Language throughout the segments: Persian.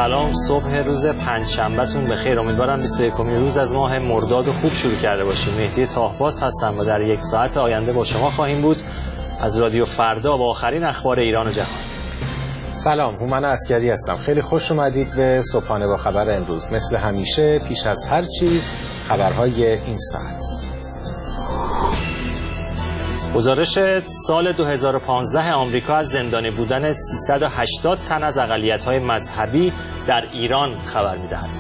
سلام، صبح روز پنجشنبهتون بخیر. امیدوارم 21مین روز از ماه مرداد خوب شروع کرده باشیم. مهدی تاهباز هستم و در یک ساعت آینده با شما خواهیم بود از رادیو فردا با آخرین اخبار ایران و جهان. سلام، هومن عسکری هستم. خیلی خوش اومدید به صبحانه با خبر امروز. مثل همیشه پیش از هر چیز خبرهای این ساعت. گزارش سال 2015 آمریکا از زندانی بودن 380 تن از اقلیت‌های مذهبی در ایران خبر می‌دهد.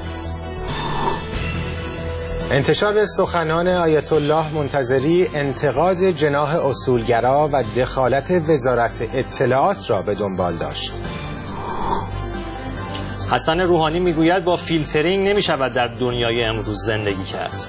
انتشار سخنان آیت الله منتظری انتقاد جناح اصولگرا و دخالت وزارت اطلاعات را به دنبال داشت. حسن روحانی میگوید با فیلترینگ نمی‌شود در دنیای امروز زندگی کرد.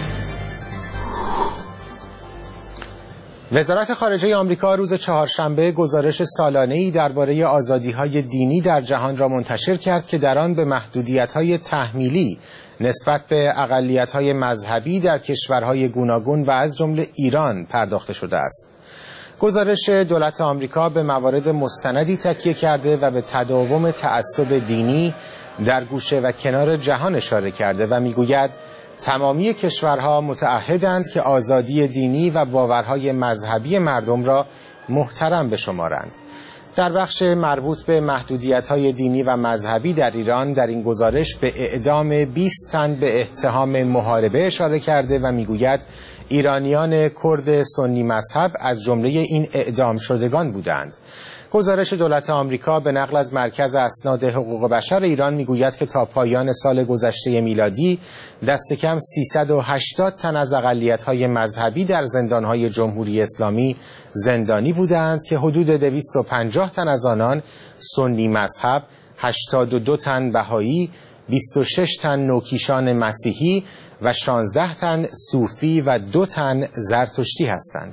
وزارت خارجه آمریکا روز چهارشنبه گزارش سالانه‌ای درباره آزادی‌های دینی در جهان را منتشر کرد که در آن به محدودیت‌های تحمیلی نسبت به اقلیت‌های مذهبی در کشورهای گوناگون و از جمله ایران پرداخته شده است. گزارش دولت آمریکا به موارد مستندی تکیه کرده و به تداوم تعصب دینی در گوشه و کنار جهان اشاره کرده و می‌گوید تمامی کشورها متعهدند که آزادی دینی و باورهای مذهبی مردم را محترم بشمارند. در بخش مربوط به محدودیت‌های دینی و مذهبی در ایران در این گزارش به اعدام 20 تن به اتهام محاربه اشاره کرده و میگوید ایرانیان کرد سنی مذهب از جمله این اعدام شدگان بودند. گزارش دولت آمریکا به نقل از مرکز اسناد حقوق بشر ایران میگوید که تا پایان سال گذشته میلادی دست کم 380 تن از اقلیت‌های مذهبی در زندان‌های جمهوری اسلامی زندانی بودند که حدود 250 تن از آنان سنی مذهب، 82 تن بهایی، 26 تن نوکیشان مسیحی و 16 تن صوفی و 2 تن زرتشتی هستند.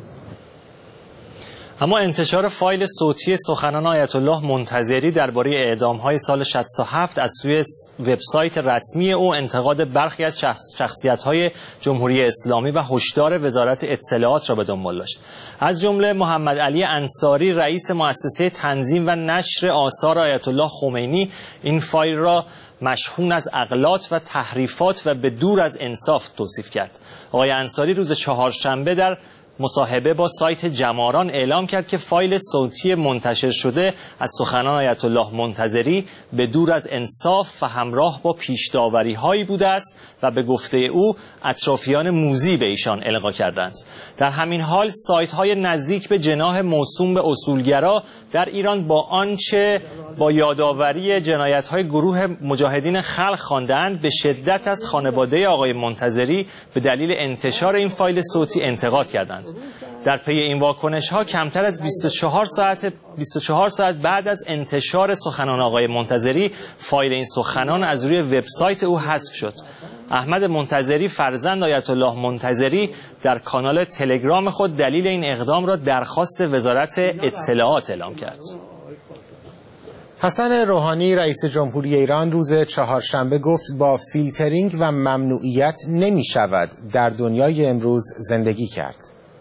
اما انتشار فایل صوتی سخنان آیت الله منتظری درباره اعدام‌های سال 67 از سوی وبسایت رسمی او انتقاد برخی از شخصیت‌های جمهوری اسلامی و هشدار وزارت اطلاعات را به دنبال داشت. از جمله محمد علی انصاری رئیس مؤسسه تنظیم و نشر آثار آیت الله خمینی این فایل را مشحون از اغلاط و تحریفات و به دور از انصاف توصیف کرد. آقای انصاری روز چهارشنبه در مصاحبه با سایت جماران اعلام کرد که فایل صوتی منتشر شده از سخنان آیت الله منتظری به دور از انصاف و همراه با پیش‌داوری‌هایی بوده است و به گفته او اطرافیان موذی به ایشان القا کردند. در همین حال سایت‌های نزدیک به جناح موسوم به اصولگرا در ایران با آنچه با یادآوری جنایت‌های گروه مجاهدین خلق خواندند به شدت از خانواده آقای منتظری به دلیل انتشار این فایل صوتی انتقاد کردند. در پی این واکنش‌ها کمتر از 24 ساعت بعد از انتشار سخنان آقای منتظری فایل این سخنان از روی وبسایت او حذف شد. احمد منتظری فرزند آیت الله منتظری در کانال تلگرام خود دلیل این اقدام را درخواست وزارت اطلاعات اعلام کرد. حسن روحانی رئیس جمهوری ایران روز چهارشنبه گفت با فیلترینگ و ممنوعیت نمی شود در دنیای امروز زندگی کرد.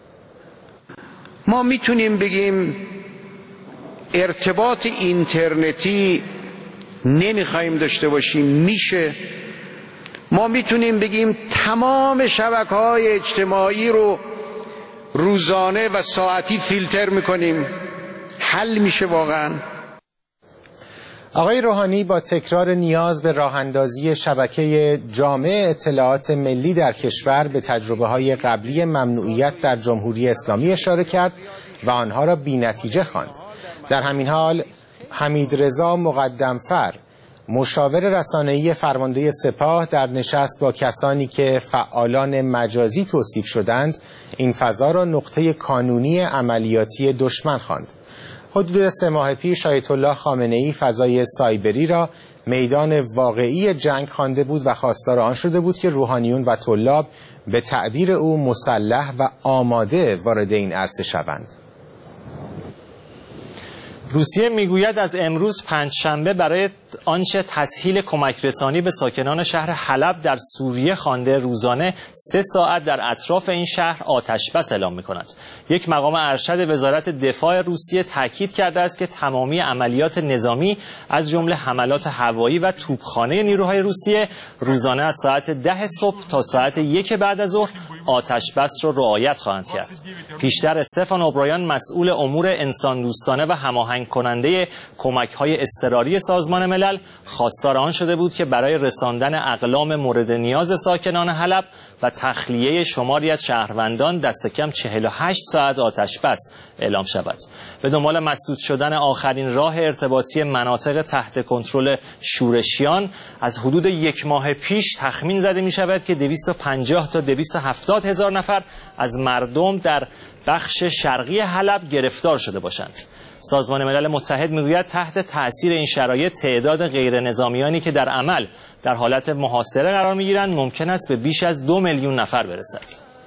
ما میتونیم بگیم ارتباط اینترنتی نمیخوایم داشته باشیم، میشه. ما میتونیم بگیم تمام شبکه‌های اجتماعی رو روزانه و ساعتی فیلتر میکنیم، حل میشه واقعا. آقای روحانی با تکرار نیاز به راه‌اندازی شبکه جامع اطلاعات ملی در کشور به تجربه‌های قبلی ممنوعیت در جمهوری اسلامی اشاره کرد و آنها را بی‌نتیجه خواند. در همین حال حمیدرضا مقدمفر مشاور رسانه‌ای فرمانده سپاه در نشست با کسانی که فعالان مجازی توصیف شدند این فضا را نقطه کانونی عملیاتی دشمن خواند. حدود 3 ماه پیش آیت الله خامنه‌ای فضای سایبری را میدان واقعی جنگ خوانده بود و خواستار آن شده بود که روحانیون و طلاب به تعبیر او مسلح و آماده وارد این عرصه شوند. روسیه میگوید از امروز پنجشنبه برای آنچه تسهیل کمک رسانی به ساکنان شهر حلب در سوریه خوانده روزانه 3 ساعت در اطراف این شهر آتش بس اعلام می‌کند. یک مقام ارشد وزارت دفاع روسیه تاکید کرده است که تمامی عملیات نظامی از جمله حملات هوایی و توپخانه نیروهای روسیه روزانه از ساعت 10 صبح تا ساعت 1 بعد از ظهر آتش بس را رعایت خواهند کرد. پیشتر استفان اوبرایان مسئول امور انسان دوستانه و هماهنگ کننده کمک‌های اضطراری سازمان ملل خواستار آن شده بود که برای رساندن اقلام مورد نیاز ساکنان حلب و تخلیه شماری از شهروندان دست کم 48 ساعت آتش بس اعلام شود. به دنبال مسدود شدن آخرین راه ارتباطی مناطق تحت کنترل شورشیان از حدود 1 ماه پیش تخمین زده می شود که 250 تا 270 هزار نفر از مردم در بخش شرقی حلب گرفتار شده باشند. سازمان ملل متحد میگوید تحت تأثیر این شرایط تعداد غیر نظامیانی که در عمل در حالت محاصره قرار میگیرند ممکن است به بیش از 2 میلیون نفر برسد.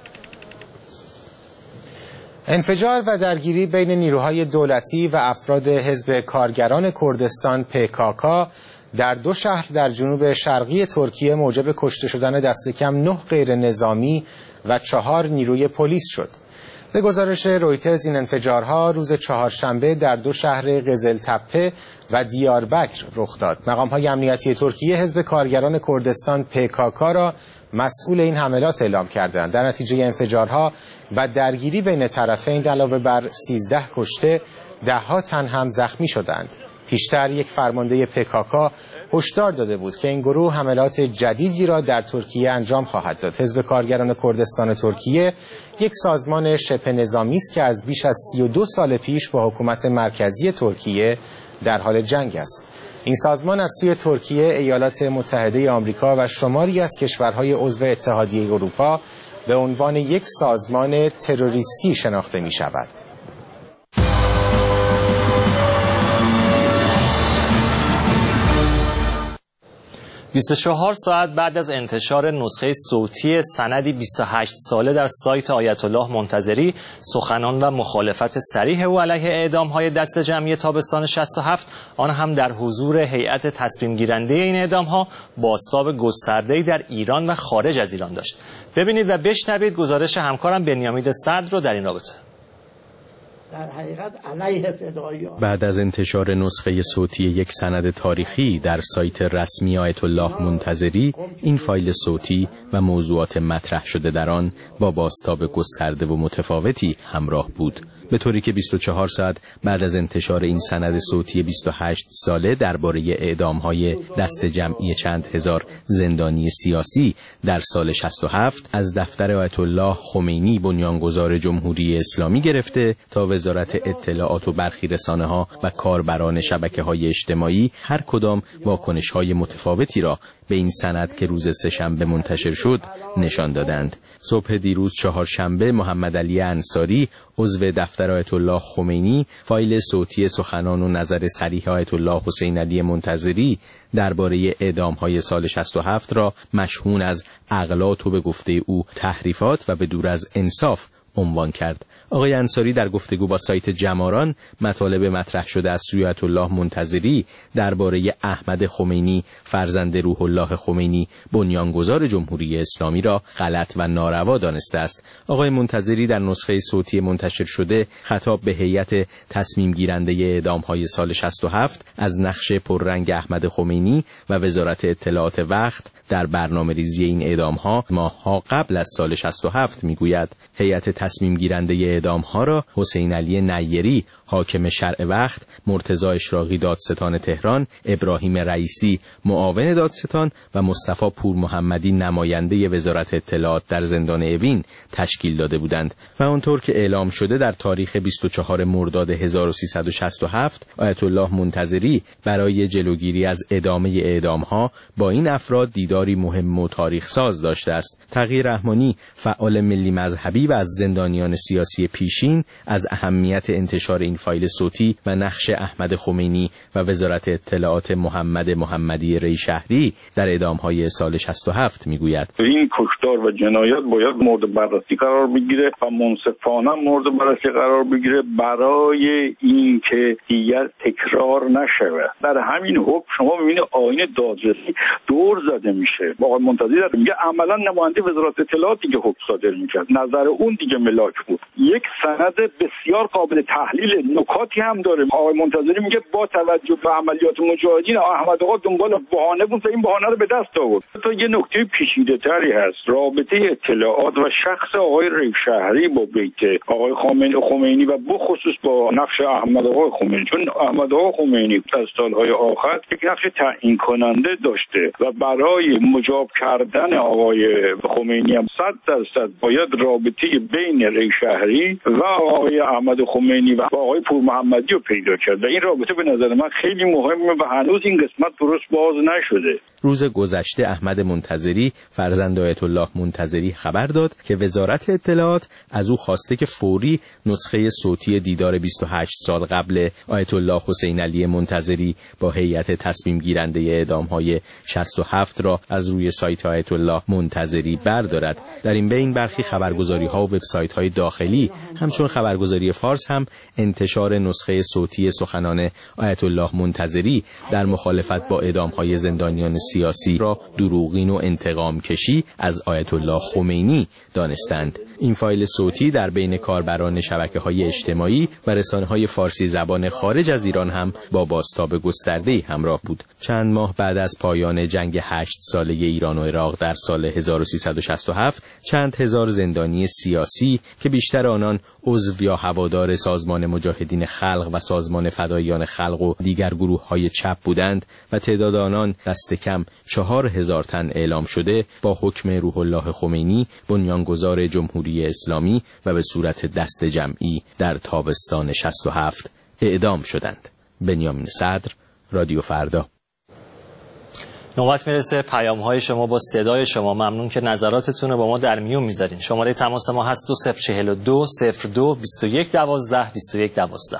انفجار و درگیری بین نیروهای دولتی و افراد حزب کارگران کردستان PKK در 2 شهر در جنوب شرقی ترکیه موجب کشته شدن دست کم 9 غیر نظامی و 4 نیروی پلیس شد. به گزارش رویترز این انفجارها روز چهارشنبه در 2 شهر قزلتپه و دیاربکر رخ داد. مقام‌های امنیتی ترکیه حزب کارگران کردستان PKK را مسئول این حملات اعلام کردند. در نتیجه انفجارها و درگیری بین طرفین علاوه بر 13 کشته 10 تن هم زخمی شدند. پیشتر یک فرمانده PKK هشدار داده بود که این گروه حملات جدیدی را در ترکیه انجام خواهد داد. حزب کارگران کردستان ترکیه یک سازمان شبه نظامی است که از بیش از 32 سال پیش با حکومت مرکزی ترکیه در حال جنگ است. این سازمان از سوی ترکیه، ایالات متحده آمریکا و شماری از کشورهای عضو اتحادیه اروپا به عنوان یک سازمان تروریستی شناخته می شود. 24 ساعت بعد از انتشار نسخه صوتی سندی 28 ساله در سایت آیت الله منتظری، سخنان و مخالفت صریح او علیه اعدام‌های دست جمعی تابستان 67، آن هم در حضور هیئت تصمیم گیرنده این اعدام‌ها، بازتاب گسترده‌ای در ایران و خارج از ایران داشت. ببینید و بشنوید گزارش همکارم بنیامین صدر رو در این رابطه. در حقیقت علیه فداییان. بعد از انتشار نسخه صوتی یک سند تاریخی در سایت رسمی آیت الله منتظری، این فایل صوتی و موضوعات مطرح شده در آن با بازتاب گسترده و متفاوتی همراه بود، به طوری که 24 ساعت بعد از انتشار این سند صوتی 28 ساله درباره اعدام‌های دست جمعی چند هزار زندانی سیاسی در سال 67 از دفتر آیت الله خمینی بنیانگذار جمهوری اسلامی گرفته تا وزارت اطلاعات و برخی رسانه‌ها و کاربران شبکه‌های اجتماعی هر کدام واکنش‌های متفاوتی را به این سند که روز سه‌شنبه منتشر شد نشان دادند. صبح دیروز چهارشنبه محمد علی انصاری، عضو دفتر آیت الله خمینی، فایل صوتی سخنان و نظر صریح آیت الله حسین علی منتظری درباره اعدام‌های سال 67 را مشهون از اغلاط و به گفته او تحریفات و به دور از انصاف عنوان کرد. آقای انصاری در گفتگو با سایت جماران مطالب مطرح شده از سوی آیت الله منتظری درباره احمد خمینی فرزند روح الله خمینی بنیانگذار جمهوری اسلامی را غلط و ناروا دانسته است. آقای منتظری در نسخه صوتی منتشر شده خطاب به هیئت تصمیم گیرنده اعدام‌های سال 67 از نقش پررنگ احمد خمینی و وزارت اطلاعات وقت در برنامه‌ریزی این اعدام‌ها ماه‌ها قبل از سال 67 میگوید هیئت تصمیم گیرنده اعدام‌ها را حسین علی نیری حاکم شرع وقت، مرتضی اشراقی دادستان تهران، ابراهیم رئیسی معاون دادستان و مصطفی پور محمدی نماینده وزارت اطلاعات در زندان اوین تشکیل داده بودند و آنطور که اعلام شده در تاریخ 24 مرداد 1367 آیت الله منتظری برای جلوگیری از ادامه اعدام‌ها با این افراد دیداری مهم و تاریخ ساز داشته است. تقی رحمانی، فعال ملی مذهبی و از زندان زندانیان سیاسی پیشین از اهمیت انتشار این فایل صوتی و نقش احمد خمینی و وزارت اطلاعات محمدی ری شهری در اعدام‌های سال 67 میگوید: این کشتار و جنایت باید مورد بررسی قرار بگیره و منصفانه مورد بررسی قرار بگیره برای اینکه دیگر تکرار نشود. در همین حکم شما می‌بینید آیین دادرسی دور زده میشه. آقای منتظری میگه عملاً نماینده وزارت اطلاعات دیگه حکم صادر می‌کرد. نظر اون دیگه ملاک بود. یک سند بسیار قابل تحلیل، نکاتی هم داره. آقای منتظری میگه با توجه به عملیات مجاهدین احمد آقا دنبال بهانه بود و این بهانه رو به دست آورد. تا یه نکته پیچیده‌تری هست. رابطه اطلاعات و شخص آقای ری شهری با بیت آقای خمینی و بخصوص با نقش احمد آقا خمینی، چون احمد آقا خمینی از سالهای آخر یک نقش تعیین کننده داشته و برای مجاب کردن آقای خمینی هم 100% باید رابطه بین ری شهری و آقای احمد خمینی و آقای پور محمدی رو پیدا کرد و این رابطه به نظر من خیلی مهمه و هنوز این قسمت درست باز نشده. روز گذشته احمد منتظری فرزند آیت الله منتظری خبر داد که وزارت اطلاعات از او خواسته که فوری نسخه صوتی دیدار 28 سال قبل آیت الله حسین علی منتظری با هیئت تصمیم گیرنده اعدام‌های 67 را از روی سایت آیت الله منتظری بردارد. در این بین برخی خبرگزاری‌ها و وبسایت‌های داخلی همچون خبرگزاری فارس هم انتشار نسخه صوتی سخنان آیت الله منتظری در مخالفت با اعدام‌های زندانیان سیاسی را دروغین و انتقام کشی از آیت الله خمینی دانستند. این فایل صوتی در بین کاربران شبکه‌های اجتماعی و رسانه‌های فارسی زبان خارج از ایران هم با بازتاب گسترده‌ای همراه بود. چند ماه بعد از پایان جنگ 8 ساله ایران و عراق در سال 1367 چند هزار زندانی سیاسی که بیشتر آنان عضو یا هوادار سازمان مجاهدین خلق و سازمان فداییان خلق و دیگر گروه‌های چپ بودند و تعداد آنان دست کم 4000 تن اعلام شده با حکم روح الله خمینی بنیانگذار جمهوری اسلامی و به صورت دست جمعی در تابستان 67 اعدام شدند. بنیامین صدر، رادیو فردا. نوبت میرسه پیام‌های شما با صدای شما. ممنون که نظراتتون رو با ما در میون میذارین. شماره تماس ما هست 2042 02 21 12 21 12.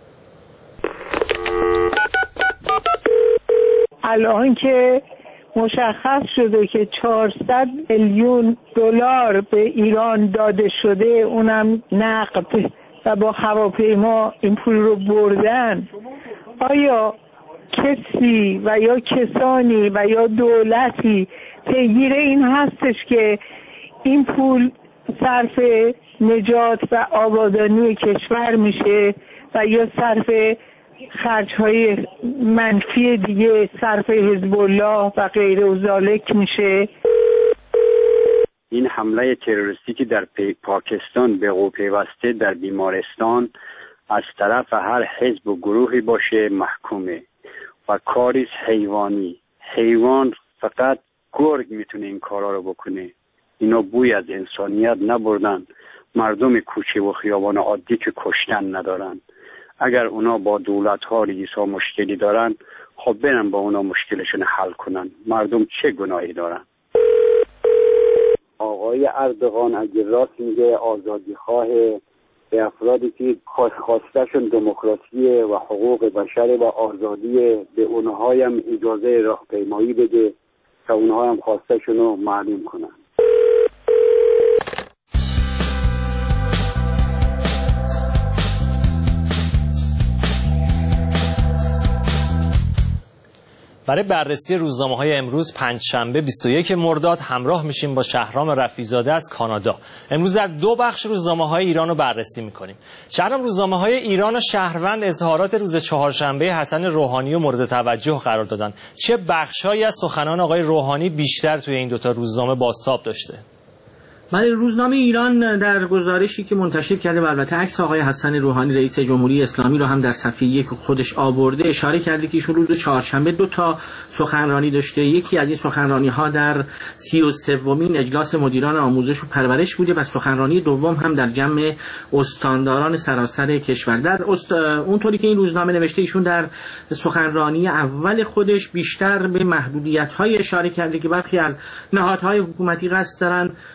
الان که مشخص شده که 400 میلیون دلار به ایران داده شده، اونم نقد و با هواپیما این پول رو بردن، آیا کسی و یا کسانی و یا دولتی پیگیر این هستش که این پول صرف نجات و آبادانی کشور میشه و یا صرف خرج‌های منفی دیگه، صرف حزب الله و غیره و ذالک میشه؟ این حمله تروریستی که در پاکستان به قوه پیوسته در بیمارستان از طرف هر حزب و گروهی باشه محکومه و کاریست حیوانی. حیوان فقط گرگ میتونه این کارا رو بکنه. اینا بوی از انسانیت نبردن. مردم کوچه و خیابان عادی که کشتن ندارن. اگر اونا با دولت‌ها رئیس‌ها مشکلی دارن، خب برن با اونا مشکلشون حل کنن. مردم چه گناهی دارن؟ آقای اردوغان اگر راست میگه آزادیخواه، به افرادی که خواستشون دموکراسی و حقوق بشر و آزادی، به اونها هم اجازه راهپیمایی بده تا اونها هم خواستشون رو معلوم کنن. برای بررسی روزنامه‌های امروز پنجشنبه 21 مرداد همراه میشیم با شهرام رفیع‌زاده از کانادا. امروز در دو بخش روزنامه‌های ایران رو بررسی می‌کنیم. شهرام، روزنامه‌های ایران و شهروند اظهارات روز چهارشنبه حسن روحانی رو مورد توجه قرار دادن. چه بخش‌هایی از سخنان آقای روحانی بیشتر توی این دوتا روزنامه بازتاب داشته؟ برای روزنامه ایران در گزارشی که منتشر کرده و البته عکس آقای حسن روحانی رئیس جمهوری اسلامی رو هم در صفحه 1 خودش آورده، اشاره کرده که ایشون روز چهارشنبه 2 تا سخنرانی داشته. یکی از این سخنرانی‌ها در 33مین اجلاس مدیران آموزش و پرورش بوده و سخنرانی دوم هم در جمع استانداران سراسر کشور. در اونطوری که این روزنامه نوشته، ایشون در سخنرانی اول خودش بیشتر به محدودیت‌های اشاره کرده که برخی از نهادهای حکومتی قصد دارن اون رو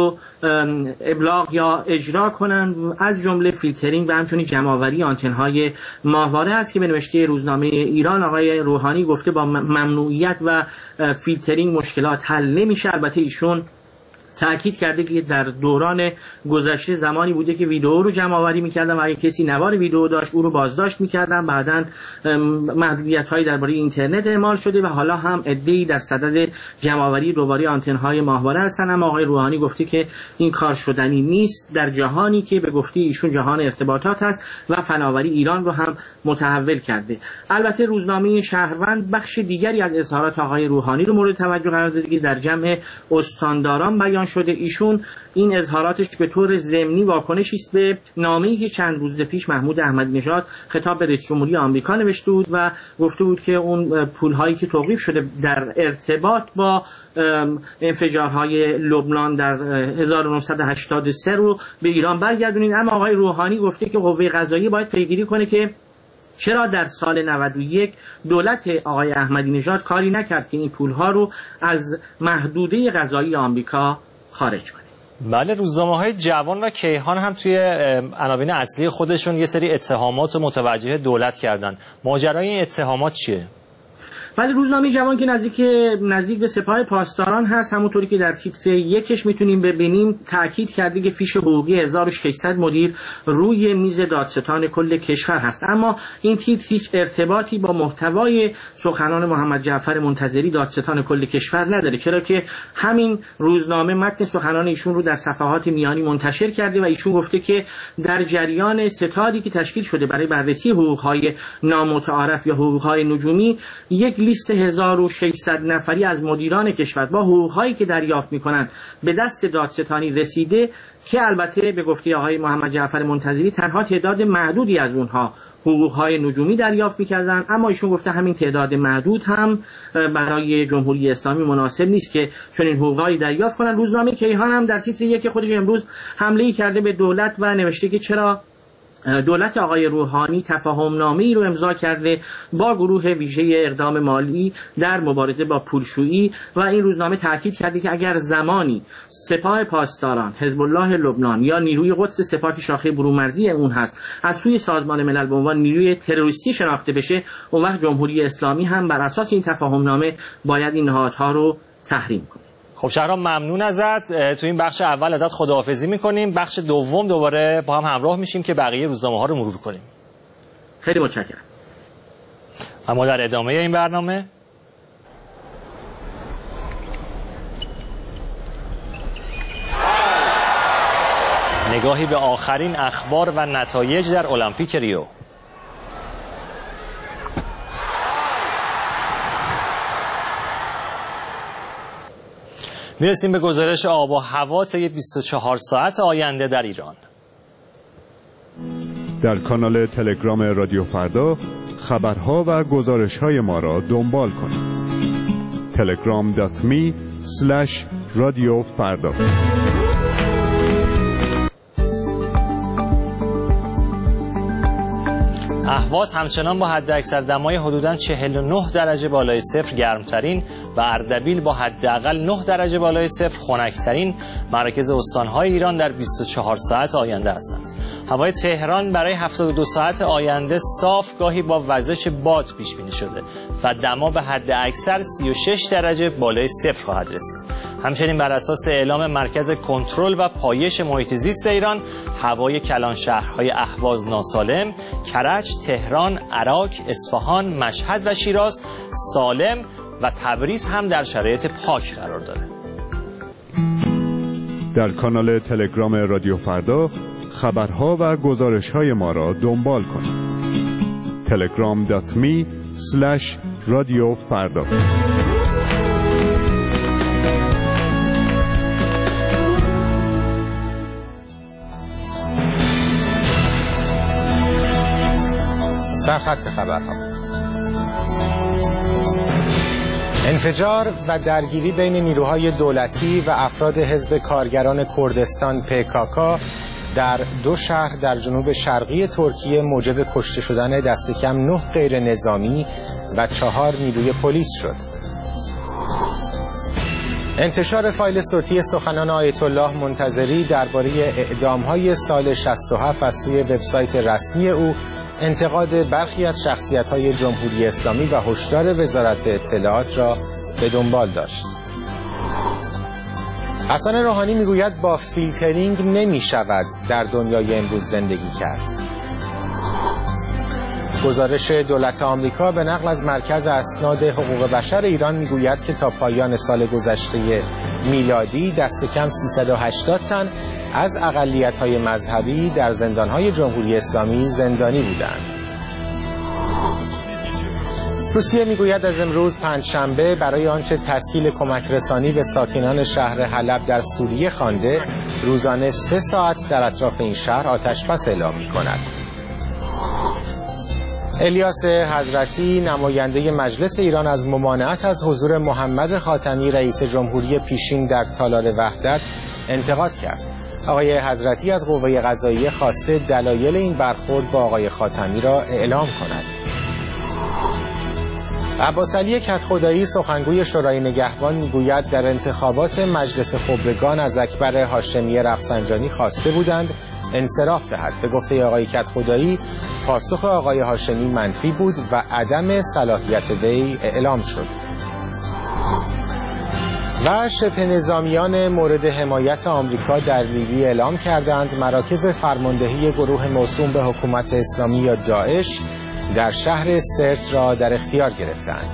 رو ابلاغ یا اجرا کنند، از جمله فیلترینگ و همچنین جمع‌آوری آنتن‌های ماهواره است که به نوشته روزنامه ایران آقای روحانی گفته با ممنوعیت و فیلترینگ مشکلات حل نمیشه. البته ایشون تأکید کرده که در دوران گذشته زمانی بوده که ویدئو رو جمع آوری می‌کردن و اگه کسی نوار ویدئو داشت او رو بازداشت می‌کردن. بعداً محدودیت‌های درباره اینترنت اعمال شده و حالا هم عده‌ای در صدد جمع آوری دوباره آنتن‌های ماهواره هستن. اما آقای روحانی گفته که این کار شدنی نیست در جهانی که به گفته ایشون جهان ارتباطات هست و فناوری ایران رو هم متحول کرده. البته روزنامه شهروند بخش دیگری از اظهارات آقای روحانی رو مورد توجه قرار داده که در جمع استانداران بیان شده. ایشون این اظهاراتش به طور ضمنی واکنشی است به نامه‌ای که چند روز پیش محمود احمدی نژاد خطاب به رئیس جمهوری آمریکا نوشته بود و گفته بود که اون پول‌هایی که توقیف شده در ارتباط با انفجارهای لبنان در 1983 رو به ایران برگردونید. اما آقای روحانی گفته که قوه قضاییه باید پیگیری کنه که چرا در سال 91 دولت آقای احمدی نژاد کاری نکرد که این پول‌ها رو از محدوده قضایی آمریکا خارج کنه. بله، روزنامه‌های جوان و کیهان هم توی عناوین اصلی خودشون یه سری اتهامات متوجه دولت کردن. ماجرای این اتهامات چیه؟ ولی روزنامه جوان که نزدیک به سپاه پاسداران هست، همونطوری که در تیتر یکش میتونیم ببینیم تاکید کرده که فیش حقوقی 1600 مدیر روی میز دادستان کل کشور هست. اما این تیتر هیچ ارتباطی با محتوای سخنان محمد جعفر منتظری دادستان کل کشور نداره، چرا که همین روزنامه متن سخنان ایشون رو در صفحات میانی منتشر کرده و ایشون گفته که در جریان ستادی که تشکیل شده برای بررسی حقوق‌های نامتعارف یا حقوق‌های نجومی، یک لیست 1600 نفری از مدیران کشور با حقوق‌هایی که دریافت می‌کنند به دست دادستانی رسیده که البته به گفته آقای محمد جعفر منتظری تنها تعداد معدودی از اونها حقوق‌های نجومی دریافت می‌کردند. اما ایشون گفته همین تعداد معدود هم برای جمهوری اسلامی مناسب نیست که چنین حقوقی دریافت کنند. روزنامه کیهان هم در تیتر یک خودش امروز حمله‌ای کرده به دولت و نوشته که چرا دولت آقای روحانی تفاهم‌نامه‌ای رو امضا کرده با گروه ویژه اقدام مالی در مبارزه با پولشویی و این روزنامه تاکید کرده که اگر زمانی سپاه پاسداران، حزب الله لبنان یا نیروی قدس سپاه شاخه برومرزی اون هست از سوی سازمان ملل به عنوان نیروی تروریستی شناخته بشه، اون وقت جمهوری اسلامی هم بر اساس این تفاهم‌نامه باید این نهادها رو تحریم کنه. خب شهرام، ممنون ازت. تو این بخش اول ازت خداحافظی میکنیم. بخش دوم دوباره با هم همراه میشیم که بقیه روزنامه ها رو مرور کنیم. خیلی متشکرم. اما در ادامه این برنامه نگاهی به آخرین اخبار و نتایج در المپیک ریو. میرسیم به گزارش آب و هوا طی 24 ساعت آینده در ایران. در کانال تلگرام رادیو فردا خبرها و گزارش‌های ما را دنبال کنید. telegram.me/رادیو فردا. اهواز همچنان با حداکثر دمای حدوداً 49 درجه بالای صفر گرمترین و اردبیل با حداقل 9 درجه بالای صفر خنکترین مراکز استان‌های ایران در 24 ساعت آینده هستند. هوای تهران برای 72 ساعت آینده صاف گاهی با وزش باد پیش بینی شده و دما به حد اکثر 36 درجه بالای صفر خواهد رسید. همچنین بر اساس اعلام مرکز کنترل و پایش محیط زیست ایران، هوای کلان شهرهای اهواز ناسالم، کرج، تهران، عراق، اصفهان، مشهد و شیراز سالم و تبریز هم در شرایط پاک قرار داره. در کانال تلگرام رادیو فردا خبرها و گزارش‌های ما را دنبال کنید. telegram.me/رادیو فردا. سرخط خبرها. انفجار و درگیری بین نیروهای دولتی و افراد حزب کارگران کردستان PKK در 2 شهر در جنوب شرقی ترکیه موجب کشته شدن دست کم 9 غیر نظامی و 4 نیروی پلیس شد. انتشار فایل صوتی سخنان آیت الله منتظری درباره اعدام‌های سال 67 از سوی وبسایت رسمی او انتقاد برخی از شخصیت‌های جمهوری اسلامی و هشدار وزارت اطلاعات را به دنبال داشت. حسن روحانی میگوید با فیلترینگ نمی‌شود در دنیای امروز زندگی کرد. گزارش دولت آمریکا به نقل از مرکز اسناد حقوق بشر ایران میگوید که تا پایان سال گذشته میلادی دست کم 380 تن از اقلیت‌های مذهبی در زندان‌های جمهوری اسلامی زندانی بودند. روسیه میگوید از امروز پنجشنبه برای آنچه تسهیل کمک رسانی به ساکنان شهر حلب در سوریه خوانده، روزانه 3 ساعت در اطراف این شهر آتش‌بس اعلام می‌کند. الیاس حضرتی نماینده مجلس ایران از ممانعت از حضور محمد خاتمی رئیس جمهوری پیشین در تالار وحدت انتقاد کرد. آقای حضرتی از قوه قضاییه خواسته دلایل این برخورد با آقای خاتمی را اعلام کند. عباسعلی کدخدایی سخنگوی شورای نگهبان میگوید در انتخابات مجلس خبرگان از اکبر هاشمی رفسنجانی خواسته بودند انصراف دهد. به گفته آقای کدخدایی پاسخ آقای هاشمی منفی بود و عدم صلاحیت وی اعلام شد. و شبه نظامیان مورد حمایت آمریکا در لیبی اعلام کردند مراکز فرماندهی گروه موسوم به حکومت اسلامی یا داعش در شهر سرت را در اختیار گرفتند.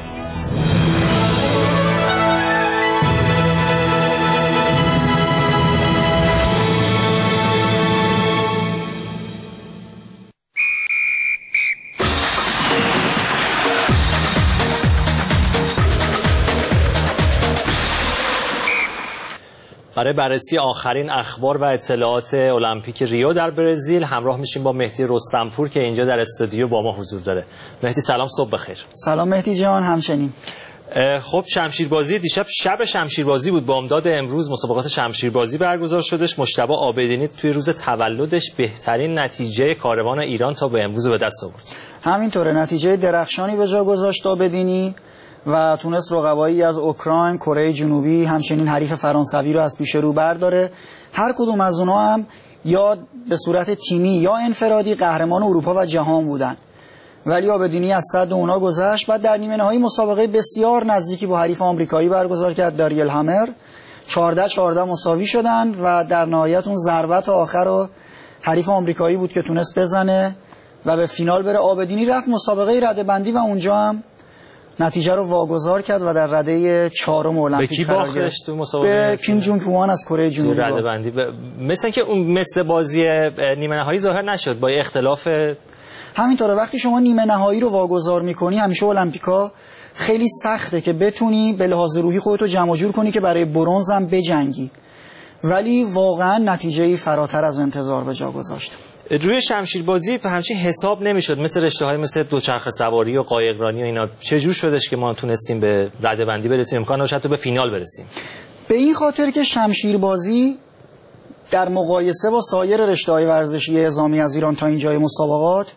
برای بررسی آخرین اخبار و اطلاعات المپیک ریو در برزیل همراه میشیم با مهدی رستمپور که اینجا در استودیو با ما حضور داره. مهدی سلام، صبح بخیر. سلام مهدی جان، همچنین. خب شمشیربازی دیشب شب شمشیربازی بود. با امداد امروز مسابقات شمشیربازی برگزار شدش. مجتبی عابدینی توی روز تولدش بهترین نتیجه کاروان ایران تا به امروز به دست آورد. همینطوره، نتیجه درخشانی به جا گذاشت عابدینی و تونست رقبایی از اوکراین، کره جنوبی، همچنین حریف فرانسوی رو از پیش رو برداره. هر کدوم از اونها هم یا به صورت تیمی یا انفرادی قهرمان اروپا و جهان بودن، ولی عابدینی از صد اونا گذشت. بعد در نیمه نهایی مسابقه بسیار نزدیکی با حریف آمریکایی برگزار کرد، داریل هامر. 14-14 مساوی شدن و در نهایت اون ضربت آخر رو حریف آمریکایی بود که تونست بزنه و به فینال بره. عابدینی رفت مسابقه رده‌بندی و اونجا هم نتیجه رو واگذار کرد و در رده 4 المپیک قرار گرفت. به کیم جونگ هوان از کره جنوبی. رده‌بندی مثلا که اون مثل بازی نیمه نهایی ظاهر نشد با اختلاف. همینطوره، وقتی شما نیمه نهایی رو واگذار می‌کنی همیشه المپیکا خیلی سخته که بتونی به لحاظ روحی خودتو جمع جور کنی که برای برنز هم بجنگی، ولی واقعا نتیجه‌ای فراتر از انتظار به جا گذاشت. روی شمشیربازی به همچین حساب نمیشد مثل رشته‌های مثل دوچرخه سواری و قایقرانی و اینا. چجور شدش که ما تونستیم به رده‌بندی برسیم، امکان داشت حتی به فینال برسیم؟ به این خاطر که شمشیربازی در مقایسه با سایر رشته‌های ورزشی اعزامی از ایران تا اینجای مسابقات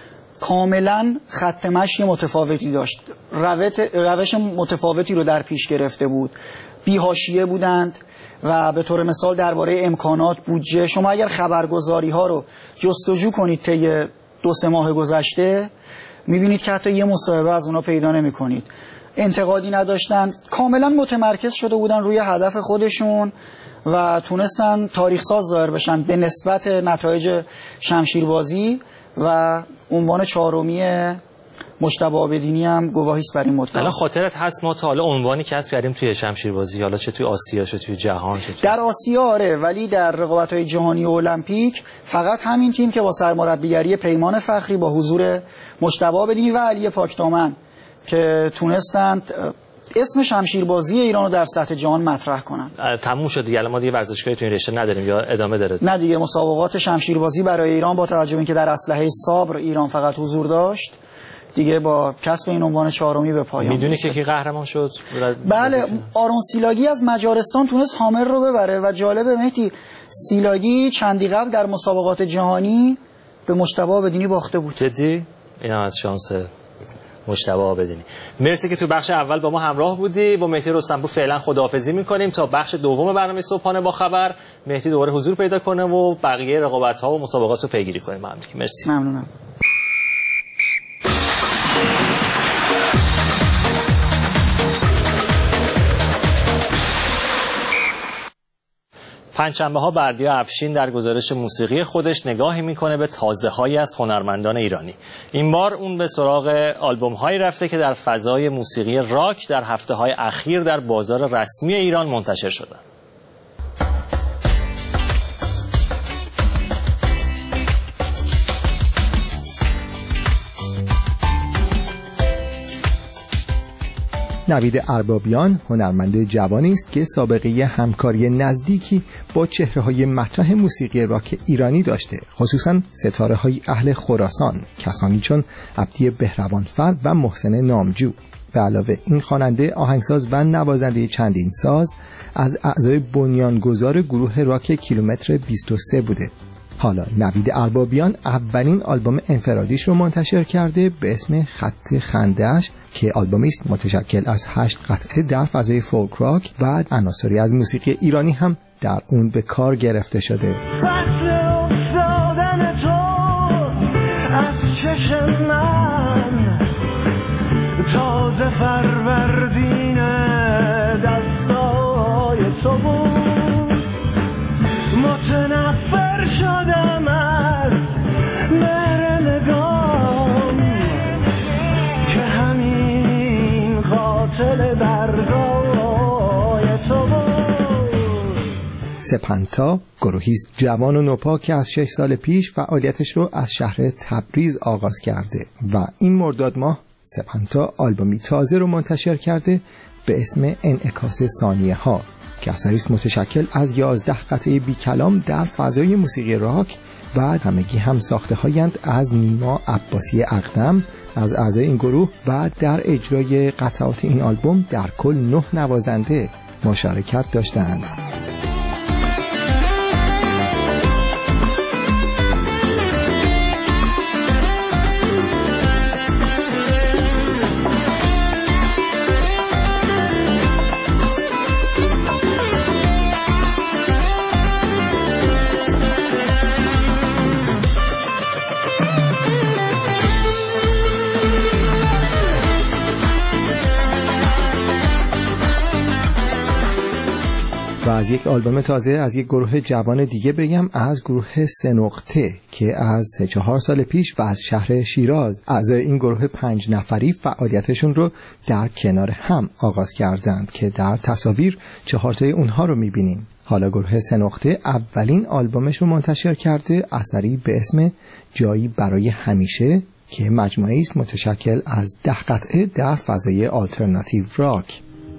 کاملا خط مشی متفاوتی داشت، روش متفاوتی رو در پیش گرفته بود، بی‌حاشیه بودند و به طور مثال درباره امکانات، بودجه، شما اگر خبرگزاری ها رو جستجو کنید طی 2-3 ماه گذشته میبینید که حتی یه مصاحبه از اونا پیدا نمی کنید. انتقادی نداشتن، کاملا متمرکز شده بودن روی هدف خودشون و تونستن تاریخ ساز ظاهر بشن به نسبت نتایج شمشیربازی و عنوان 4می مجتبی عابدینی هم گواهی است بر این مطلب. الان خاطرت هست ما تا حالا عنوانی کسب کردیم توی شمشیربازی، حالا چه توی آسیا چه توی جهان چه توی... در آسیا آره، ولی در رقابت‌های جهانی و المپیک فقط همین تیم که با سرمربیگری پیمان فخری با حضور مجتبی عابدینی و علی پاکدامن که تونستند اسم شمشیربازی ایران رو در سطح جهان مطرح کنن. تموم شد دیگه، الان ما دیگه ورزشگاهی تو این رشته نداریم یا ادامه داره؟ نه دیگه، مسابقات شمشیربازی برای ایران با توجه به اینکه در اسلحه صابر ایران فقط حضور داشت دیگه با کسب این عنوان 4می به پایان. میدونی که کی قهرمان شد؟ بله، آرون سیلاگی از مجارستان تونست هامر رو ببره و جالبه مهدی، سیلاگی چندی قبل در مسابقات جهانی به مجتبی عابدینی باخته بود. جدی؟ اینا از شانس مجتبی عابدینی. مرسی که تو بخش اول با ما همراه بودی. با مهدی رستمپور فعلا خداحافظی می‌کنیم تا بخش دوم برنامه صبحانه با خبر مهدی دوباره حضور پیدا کنه و بقیه رقابت‌ها و مسابقات رو پیگیری کنیم. مرسی. ممنونم. پنجشنبه‌ها بردیا افشین در گزارش موسیقی خودش نگاهی میکنه به تازه‌هایی از هنرمندان ایرانی. این بار اون به سراغ آلبوم‌هایی رفته که در فضای موسیقی راک در هفته‌های اخیر در بازار رسمی ایران منتشر شدند. نوید اربابیان هنرمند جوانی است که سابقه همکاری نزدیکی با چهره‌های مطرح موسیقی راک ایرانی داشته، خصوصاً ستاره‌های اهل خراسان، کسانی چون عبدی بهروانفر و محسن نامجو. به علاوه این خواننده، آهنگساز و نوازنده چندین ساز از اعضای بنیانگذار گروه راک کیلومتر 23 بوده. حالا نوید اربابیان اولین آلبوم انفرادیش رو منتشر کرده به اسم خط خنده‌اش که آلبومی است متشکل از 8 قطعه در فضای فولک راک و عناصری از موسیقی ایرانی هم در اون به کار گرفته شده. سپنتا گروهی است جوان و نوپا که از 6 سال پیش فعالیتش رو از شهر تبریز آغاز کرده و این مرداد ماه سپنتا آلبومی تازه رو منتشر کرده به اسم انعکاس ثانیه ها که اثری است متشکل از 11 قطعه بی کلام در فضای موسیقی راک و همگی هم ساخته هایند از نیما عباسی اقدم از اعضای این گروه و در اجرای قطعات این آلبوم در کل 9 نوازنده مشارکت داشتند. و از یک آلبوم تازه از یک گروه جوان دیگه بگم، از گروه 3 نقطه که از 3-4 سال پیش و از شهر شیراز اعضای این گروه 5 نفری فعالیتشون رو در کنار هم آغاز کردند که در تصاویر 4 تای اونها رو میبینیم. حالا گروه 3 نقطه اولین آلبومش رو منتشر کرده، اثری به اسم جایی برای همیشه که مجموعه‌ای است متشکل از 10 قطعه در فضای آلترناتیو راک.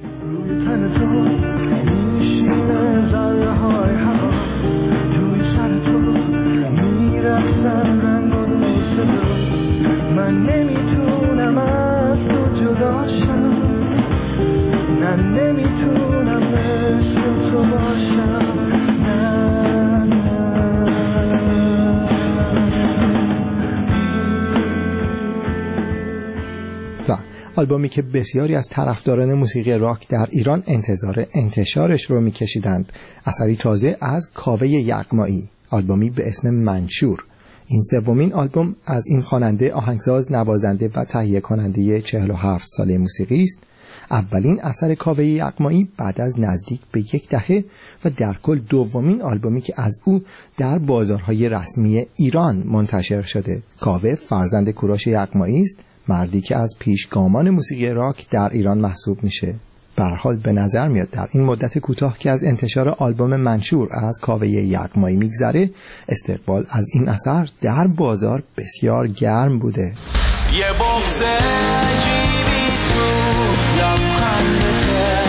و آلبومی که بسیاری از طرفداران موسیقی راک در ایران انتظار انتشارش رو می‌کشیدند، اثری تازه از کاوه یغمایی، آلبومی به اسم منشور. این سومین آلبوم از این خواننده، آهنگساز، نوازنده و تهیه کننده 47 ساله موسیقی است. اولین اثر کاوه یغمایی بعد از نزدیک به 1 دهه و در کل دومین آلبومی که از او در بازارهای رسمی ایران منتشر شده. کاوه فرزند کوروش یغمایی است، مردی که از پیشگامان موسیقی راک در ایران محسوب میشه. به هر حال به نظر میاد در این مدت کوتاه که از انتشار آلبوم منشور از کاوه یغمایی میگذره، استقبال از این اثر در بازار بسیار گرم بوده. یه بغض عجیبی تو لبخندته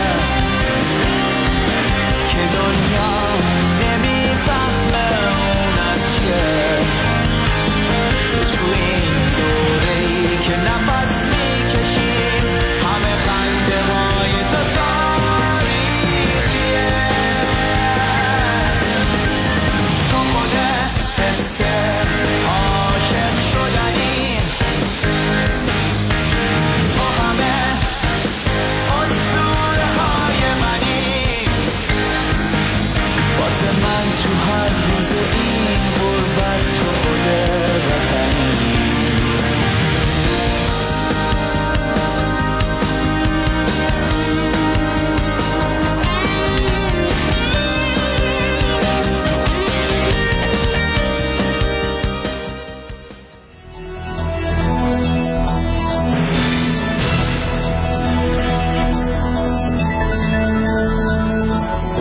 که دنیا نمیفهمه اون از چیه، تو این دوره‌ای که نفس میکشیم همه خنده های تو تاریخیه، تو خود حس عاشق شدنی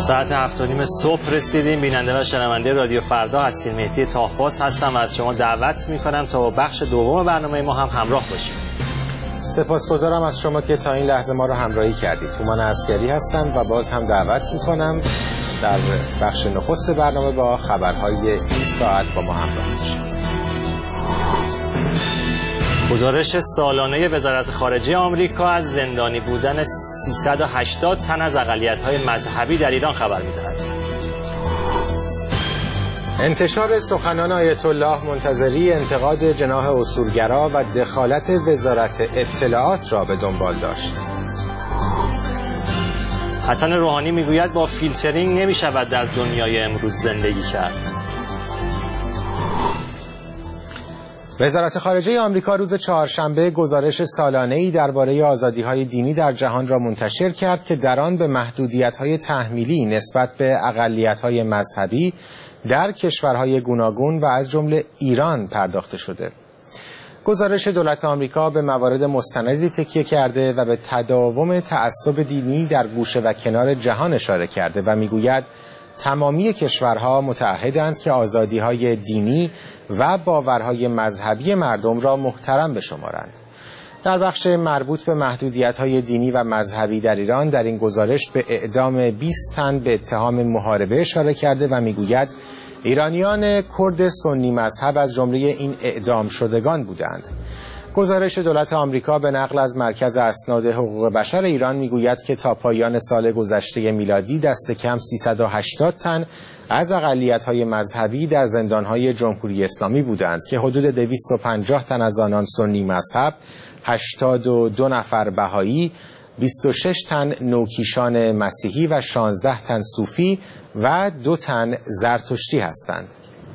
ساعت 7:30 صبح رسیدیم. بیننده و شنونده رادیو فردا هستین. مهدی تاهباز هستم و از شما دعوت میکنم تا با بخش دوم برنامه ما هم همراه باشید. سپاسگزارم از شما که تا این لحظه ما رو همراهی کردید. هومان عسکری هستم و باز هم دعوت میکنم در بخش نخست برنامه با خبرهای این ساعت با ما همراه باشید. گزارش سالانه وزارت خارجه آمریکا از زندانی بودن 380 تن از اقلیت‌های مذهبی در ایران خبر می‌دهد. انتشار سخنان آیت الله منتظری انتقاد جناح اصولگرا و دخالت وزارت اطلاعات را به دنبال داشت. حسن روحانی میگوید با فیلترینگ نمی‌شود در دنیای امروز زندگی کرد. وزارت خارجه آمریکا روز چهارشنبه گزارش سالانه‌ای درباره آزادی‌های دینی در جهان را منتشر کرد که در آن به محدودیت‌های تحمیلی نسبت به اقلیت‌های مذهبی در کشورهای گوناگون و از جمله ایران پرداخته شده. گزارش دولت آمریکا به موارد مستندی تکیه کرده و به تداوم تعصب دینی در گوشه و کنار جهان اشاره کرده و می‌گوید تمامی کشورها متعهدند که آزادی‌های دینی و باورهای مذهبی مردم را محترم بشمارند. در بخش مربوط به محدودیت‌های دینی و مذهبی در ایران در این گزارش به اعدام 20 تن به اتهام محاربه اشاره کرده و میگوید ایرانیان کرد سنی مذهب از جمله این اعدام شدگان بودند. گزارش دولت آمریکا به نقل از مرکز اسناد حقوق بشر ایران میگوید که تا پایان سال گذشته میلادی دست کم 380 تن از اقلیت‌های مذهبی در زندان‌های جمهوری اسلامی بودند که حدود 250 تن از آنان سنی مذهب، 82 نفر بهایی، 26 تن نوکیشان مسیحی و 16 تن صوفی و 2 تن زرتشتی هستند.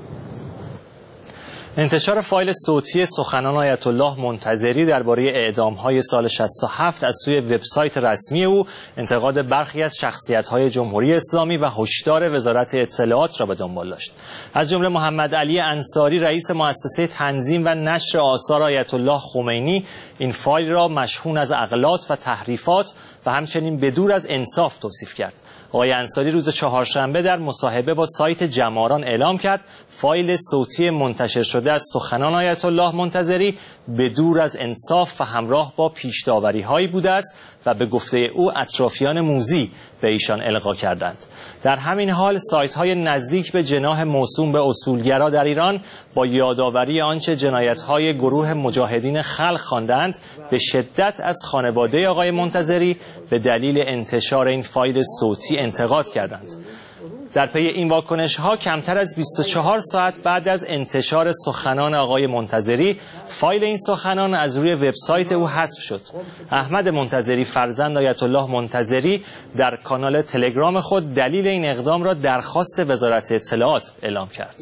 انتشار فایل صوتی سخنان آیت الله منتظری درباره اعدام‌های سال 67 از سوی وبسایت رسمی او انتقاد برخی از شخصیت‌های جمهوری اسلامی و هشدار وزارت اطلاعات را به دنبال داشت. از جمله محمد علی انصاری رئیس مؤسسه تنظیم و نشر آثار آیت الله خمینی این فایل را مشحون از اغلاط و تحریفات و همچنین بدور از انصاف توصیف کرد. آقای انصاری روز چهارشنبه در مصاحبه با سایت جماران اعلام کرد فایل صوتی منتشر شده از سخنان آیت الله منتظری بدور از انصاف و همراه با پیش‌داوری‌هایی بوده است و به گفته او اطرافیان موذی به ایشان القا کردند. در همین حال سایت‌های نزدیک به جناح موسوم به اصولگرا در ایران با یادآوری آنچه جنایت‌های گروه مجاهدین خلق خواندند به شدت از خانواده آقای منتظری به دلیل انتشار این فایل صوتی انتقاد کردند. در پی این واکنش‌ها کمتر از 24 ساعت بعد از انتشار سخنان آقای منتظری فایل این سخنان از روی وبسایت او حذف شد. احمد منتظری فرزند آیت الله منتظری در کانال تلگرام خود دلیل این اقدام را درخواست وزارت اطلاعات اعلام کرد.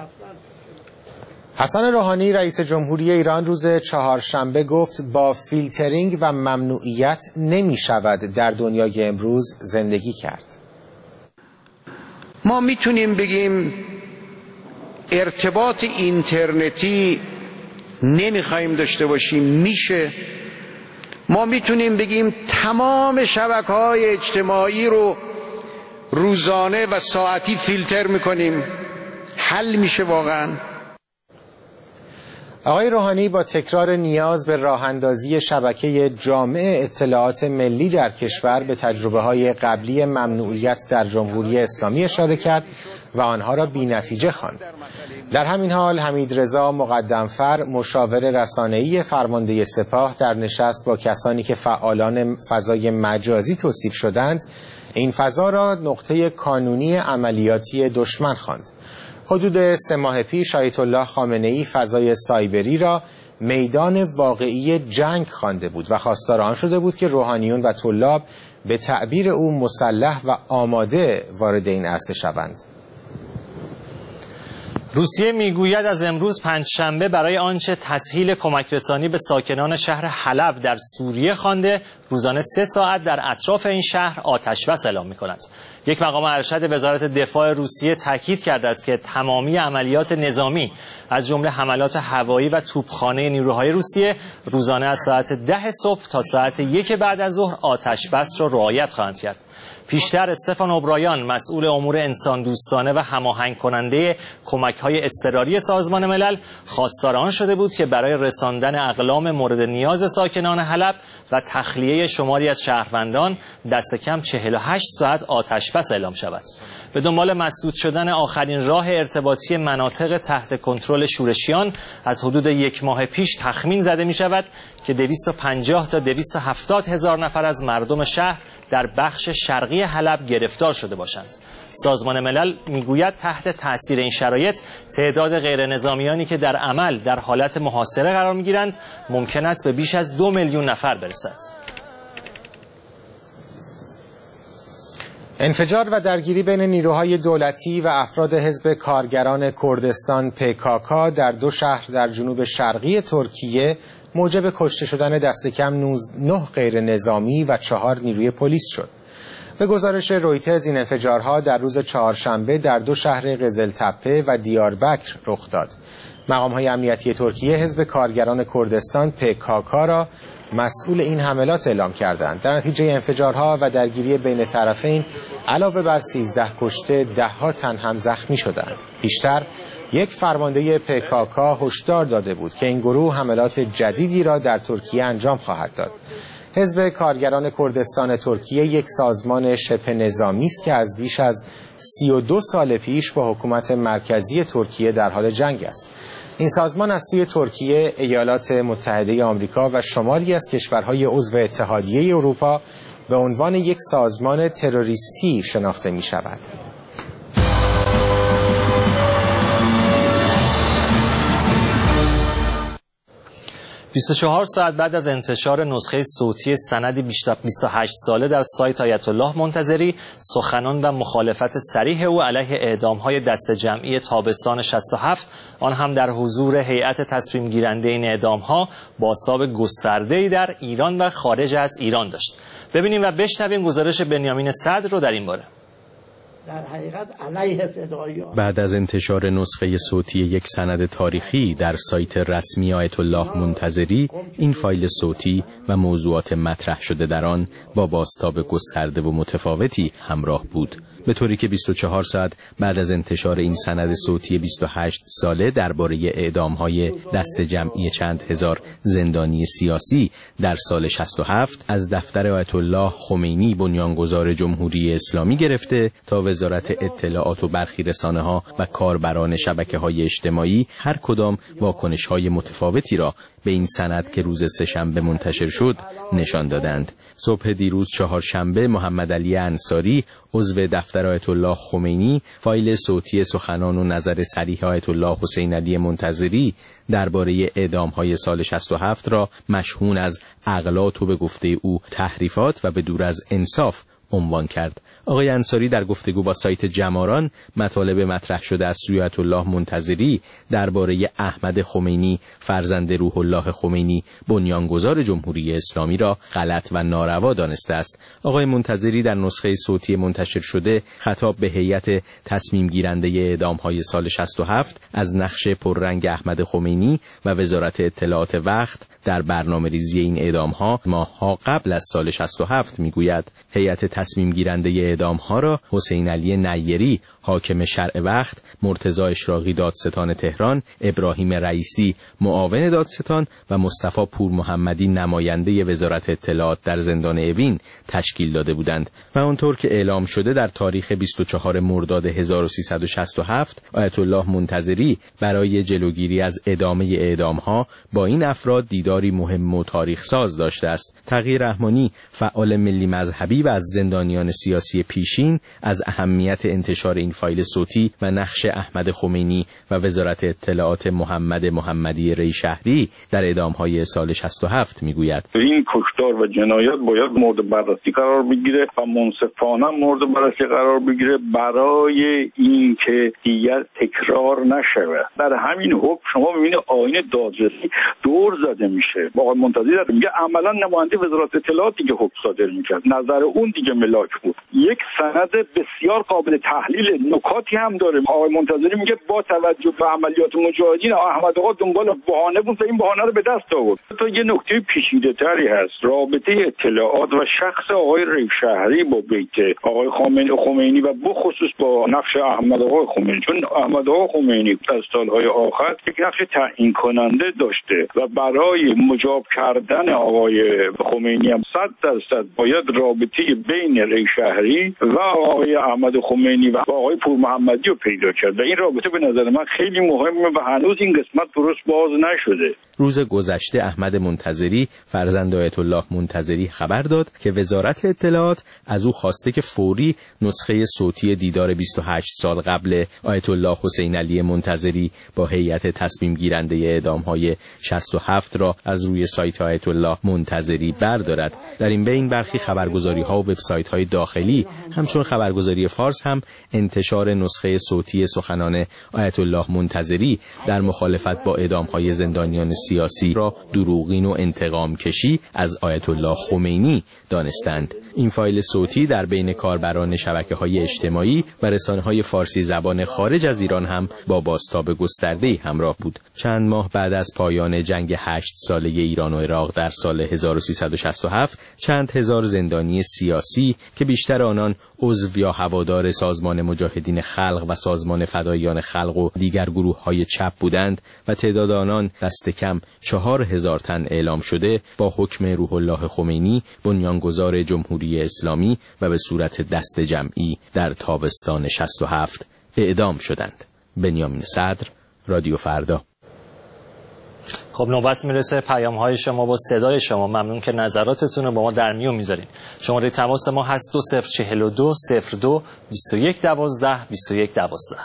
حسن روحانی رئیس جمهوری ایران روز چهارشنبه گفت با فیلترینگ و ممنوعیت نمی شود در دنیای امروز زندگی کرد. ما میتونیم بگیم ارتباط اینترنتی نمیخوایم داشته باشیم، میشه. ما میتونیم بگیم تمام شبکه‌های اجتماعی رو روزانه و ساعتی فیلتر میکنیم، حل میشه واقعا. آقای روحانی با تکرار نیاز به راه‌اندازی شبکه جامع اطلاعات ملی در کشور به تجربه‌های قبلی ممنوعیت در جمهوری اسلامی اشاره کرد و آنها را بی‌نتیجه خواند. در همین حال حمیدرضا مقدمفر مشاور رسانه‌ای فرمانده سپاه در نشست با کسانی که فعالان فضای مجازی توصیف شدند این فضا را نقطه کانونی عملیاتی دشمن خواند. حدود 3 ماه پیش آیت الله خامنه‌ای فضای سایبری را میدان واقعی جنگ خوانده بود و خواستار آن شده بود که روحانیون و طلاب به تعبیر او مسلح و آماده وارد این عرصه شوند. روسیه میگوید از امروز پنجشنبه برای آنچه تسهیل کمک رسانی به ساکنان شهر حلب در سوریه خوانده روزانه 3 ساعت در اطراف این شهر آتش بس اعلام می‌کند. یک مقام ارشد وزارت دفاع روسیه تاکید کرده است که تمامی عملیات نظامی از جمله حملات هوایی و توپخانه نیروهای روسیه روزانه از ساعت 10 صبح تا ساعت 1 بعد از ظهر آتش بس را رعایت خواهند کرد. پیشتر استفان اوبرایان مسئول امور انسان دوستانه و هماهنگ کننده کمک‌های اضطراری سازمان ملل خواستار آن شده بود که برای رساندن اقلام مورد نیاز ساکنان حلب و تخلیه شماری از شهروندان دست کم 48 ساعت آتش‌بس اعلام شود. به دنبال مسدود شدن آخرین راه ارتباطی مناطق تحت کنترل شورشیان از حدود 1 ماه پیش تخمین زده می شود که 250 تا 270 هزار نفر از مردم شهر در بخش شرقی حلب گرفتار شده باشند. سازمان ملل میگوید تحت تاثیر این شرایط تعداد غیر نظامیانی که در عمل در حالت محاصره قرار میگیرند ممکن است به بیش از 2 میلیون نفر برسد. انفجار و درگیری بین نیروهای دولتی و افراد حزب کارگران کردستان PKK در 2 شهر در جنوب شرقی ترکیه موجب کشته شدن دست کم 9 غیر نظامی و 4 نیروی پلیس شد. به گزارش رویترز این انفجارها در روز چهارشنبه در 2 شهر قزلتپه و دیاربکر رخ داد. مقام‌های امنیتی ترکیه حزب کارگران کردستان PKK را مسئول این حملات اعلام کردند. در نتیجه انفجارها و درگیری بین طرفین علاوه بر 13 کشته 10 تن هم زخمی شدند. بیشتر یک فرمانده PKK هشدار داده بود که این گروه حملات جدیدی را در ترکیه انجام خواهد داد. حزب کارگران کردستان ترکیه یک سازمان شبه نظامی است که از بیش از 32 سال پیش با حکومت مرکزی ترکیه در حال جنگ است. این سازمان از سوی ترکیه، ایالات متحده آمریکا و شماری از کشورهای عضو اتحادیه اروپا به عنوان یک سازمان تروریستی شناخته می شود. 24 ساعت بعد از انتشار نسخه صوتی سندی 28 ساله در سایت آیت الله منتظری، سخنان و مخالفت صریح او علیه اعدام‌های دست جمعی تابستان 67، آن هم در حضور هیئت تصمیم گیرنده این اعدام‌ها، بازتاب گسترده‌ای در ایران و خارج از ایران داشت. ببینیم و بشنویم گزارش بنیامین صدر رو در این باره. در حقیقت علیه فداییان. بعد از انتشار نسخه صوتی یک سند تاریخی در سایت رسمی آیت الله منتظری، این فایل صوتی و موضوعات مطرح شده در آن با بازتاب گسترده و متفاوتی همراه بود، به طوری که 24 ساعت بعد از انتشار این سند صوتی 28 ساله درباره اعدام‌های دست جمعی چند هزار زندانی سیاسی در سال 67 از دفتر آیت الله خمینی بنیانگذار جمهوری اسلامی گرفته تا وزارت اطلاعات و برخی رسانه‌ها و کاربران شبکه‌های اجتماعی هر کدام واکنش‌های متفاوتی را به این سند که روز سه‌شنبه منتشر شد نشان دادند. صبح دیروز چهارشنبه محمد علی انصاری عضو دفتر آیت الله خمینی فایل صوتی سخنان و نظر صریح آیت الله حسین علی منتظری درباره اعدام‌های سال 67 را مشهون از اغلاط و به گفته او تحریفات و به دور از انصاف عنوان کرد. آقای انصاری در گفتگو با سایت جماران مطالب مطرح شده از سوی آیت الله منتظری درباره احمد خمینی فرزند روح الله خمینی بنیانگذار جمهوری اسلامی را غلط و ناروا دانسته است. آقای منتظری در نسخه صوتی منتشر شده خطاب به هیئت تصمیم گیرنده اعدام‌های سال 67 از نقش پررنگ احمد خمینی و وزارت اطلاعات وقت در برنامه‌ریزی این اعدام‌ها ماه‌ها قبل از سال 67 میگوید هیئت تصمیم گیرنده اعدام‌ها را حسین علی نیری حاکم شرع وقت، مرتضی اشراقی دادستان تهران، ابراهیم رئیسی معاون دادستان و مصطفی پور محمدی نماینده وزارت اطلاعات در زندان اوین تشکیل داده بودند و آنطور که اعلام شده در تاریخ 24 مرداد 1367 آیت الله منتظری برای جلوگیری از ادامه اعدام‌ها با این افراد دیداری مهم و تاریخ ساز داشته است. تقی رحمانی فعال ملی مذهبی و از زندانیان سیاسی پیشین از اهمیت انتشار این فایل صوتی و نقش احمد خمینی و وزارت اطلاعات محمدی ری شهری در اعدام‌های سال 67 میگوید این کشتار و جنایت باید مورد بررسی قرار بگیره و منصفانه مورد بررسی قرار بگیره برای اینکه دیگر تکرار نشود. در همین حکم شما می‌بینید آیین دادرسی دور زده میشه. آقای منتظری میگه عملاً نماینده وزارت اطلاعات دیگه حکم صادر می‌کرد. نظر اون دیگه ملاک بود. یک سند بسیار قابل تحلیل، نکاتی هم داره. آقای منتظری میگه با توجه به عملیات مجاهدین احمد آقا دنبال بهانه بود و این بهانه رو به دست آورد. تا یه نکته پیچیده‌تری هست. راه رابطه اطلاعات و شخص آقای ریشهری با بیت آقای خمینی و بخصوص با نقش احمد آقای خمینی، چون احمد آقای خمینی در سالهای آخر یک نقش تعیین کننده داشته و برای مجاب کردن آقای خمینی هم 100% باید رابطه بین ریشهری و آقای احمد خمینی و آقای پور محمدی رو پیدا کرد و این رابطه به نظر من خیلی مهمه و هنوز این قسمت درست باز نشده. روز گذشته احمد منتظری فرزند آیت الله منتظری خبر داد که وزارت اطلاعات از او خواسته که فوری نسخه صوتی دیدار 28 سال قبل آیت الله حسین علی منتظری با هیئت تصمیم گیرنده اعدام‌های 67 را از روی سایت آیت الله منتظری بردارد. در این بین برخی خبرگزاری‌ها و وبسایت‌های داخلی همچون خبرگزاری فارس هم انتشار نسخه صوتی سخنان آیت الله منتظری در مخالفت با اعدام‌های زندانیان سیاسی را دروغین و انتقام کشی از آیت الله خمینی دانستند. این فایل صوتی در بین کاربران شبکه‌های اجتماعی و رسانه‌های فارسی زبان خارج از ایران هم با بازتاب گسترده‌ای همراه بود. چند ماه بعد از پایان جنگ 8 ساله ایران و عراق در سال 1367 چند هزار زندانی سیاسی که بیشتر آنان عضو یا هوادار سازمان مجاهدین خلق و سازمان فداییان خلق و دیگر گروه‌های چپ بودند و تعداد آنان دست کم 4000 تن اعلام شده با حکم روح الله خمینی بنیانگذار جمهوری اسلامی و به صورت دست جمعی در تابستان 67 اعدام شدند. بنیامین صدر، رادیو فردا. خب نوبت میرسه پیام های شما با صدای شما. ممنون که نظراتتون رو با ما در میون میذارین. شماره تماس ما هست 2042 02 21 12 21 12.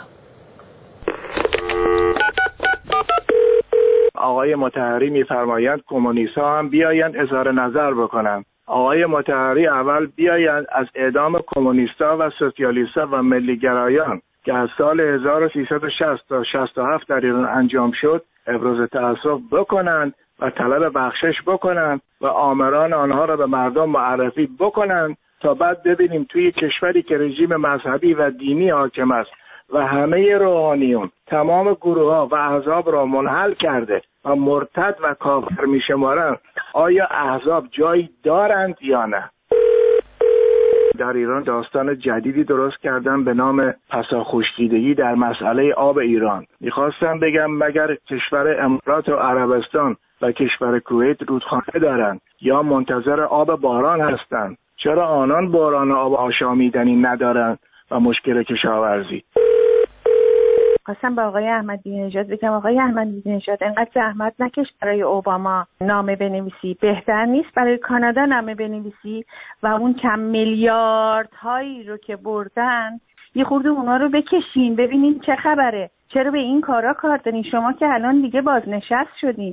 آقای مطهری میفرمایند کمونیست‌ها هم بیایند اظهار نظر بکنند. آقای مطهری اول بیایند از اعدام کمونیست‌ها و سوسیالیست‌ها و ملی‌گرایان که از سال 1360 تا 67 در ایران انجام شد ابراز تأسف بکنند و طلب بخشش بکنند و آمران آنها را به مردم معرفی بکنند تا بعد ببینیم توی کشوری که رژیم مذهبی و دینی حاکم است و همه روحانیون تمام گروه‌ها و احزاب را منحل کرده و مرتد و کافر می‌شمارند، آیا احزاب جایی دارند یا نه؟ در ایران داستان جدیدی درست کردن به نام پساخوشیدگی در مسئله آب ایران. میخواستم بگم مگر کشور امارات و عربستان و کشور کویت رودخانه دارند یا منتظر آب باران هستند؟ چرا آنان باران آب آشامیدنی ندارند و مشکل کشاورزی؟ خواستم با آقای احمدی نژاد بگم آقای احمدی نژاد انقدر زحمت نکش برای اوباما نامه بنویسی، بهتر نیست برای کانادا نامه بنویسی و اون کم میلیاردهایی رو که بردن یه خورده اونا رو بکشین ببینین چه خبره، چرا به این کارا کار دارین؟ شما که الان دیگه بازنشست شدین.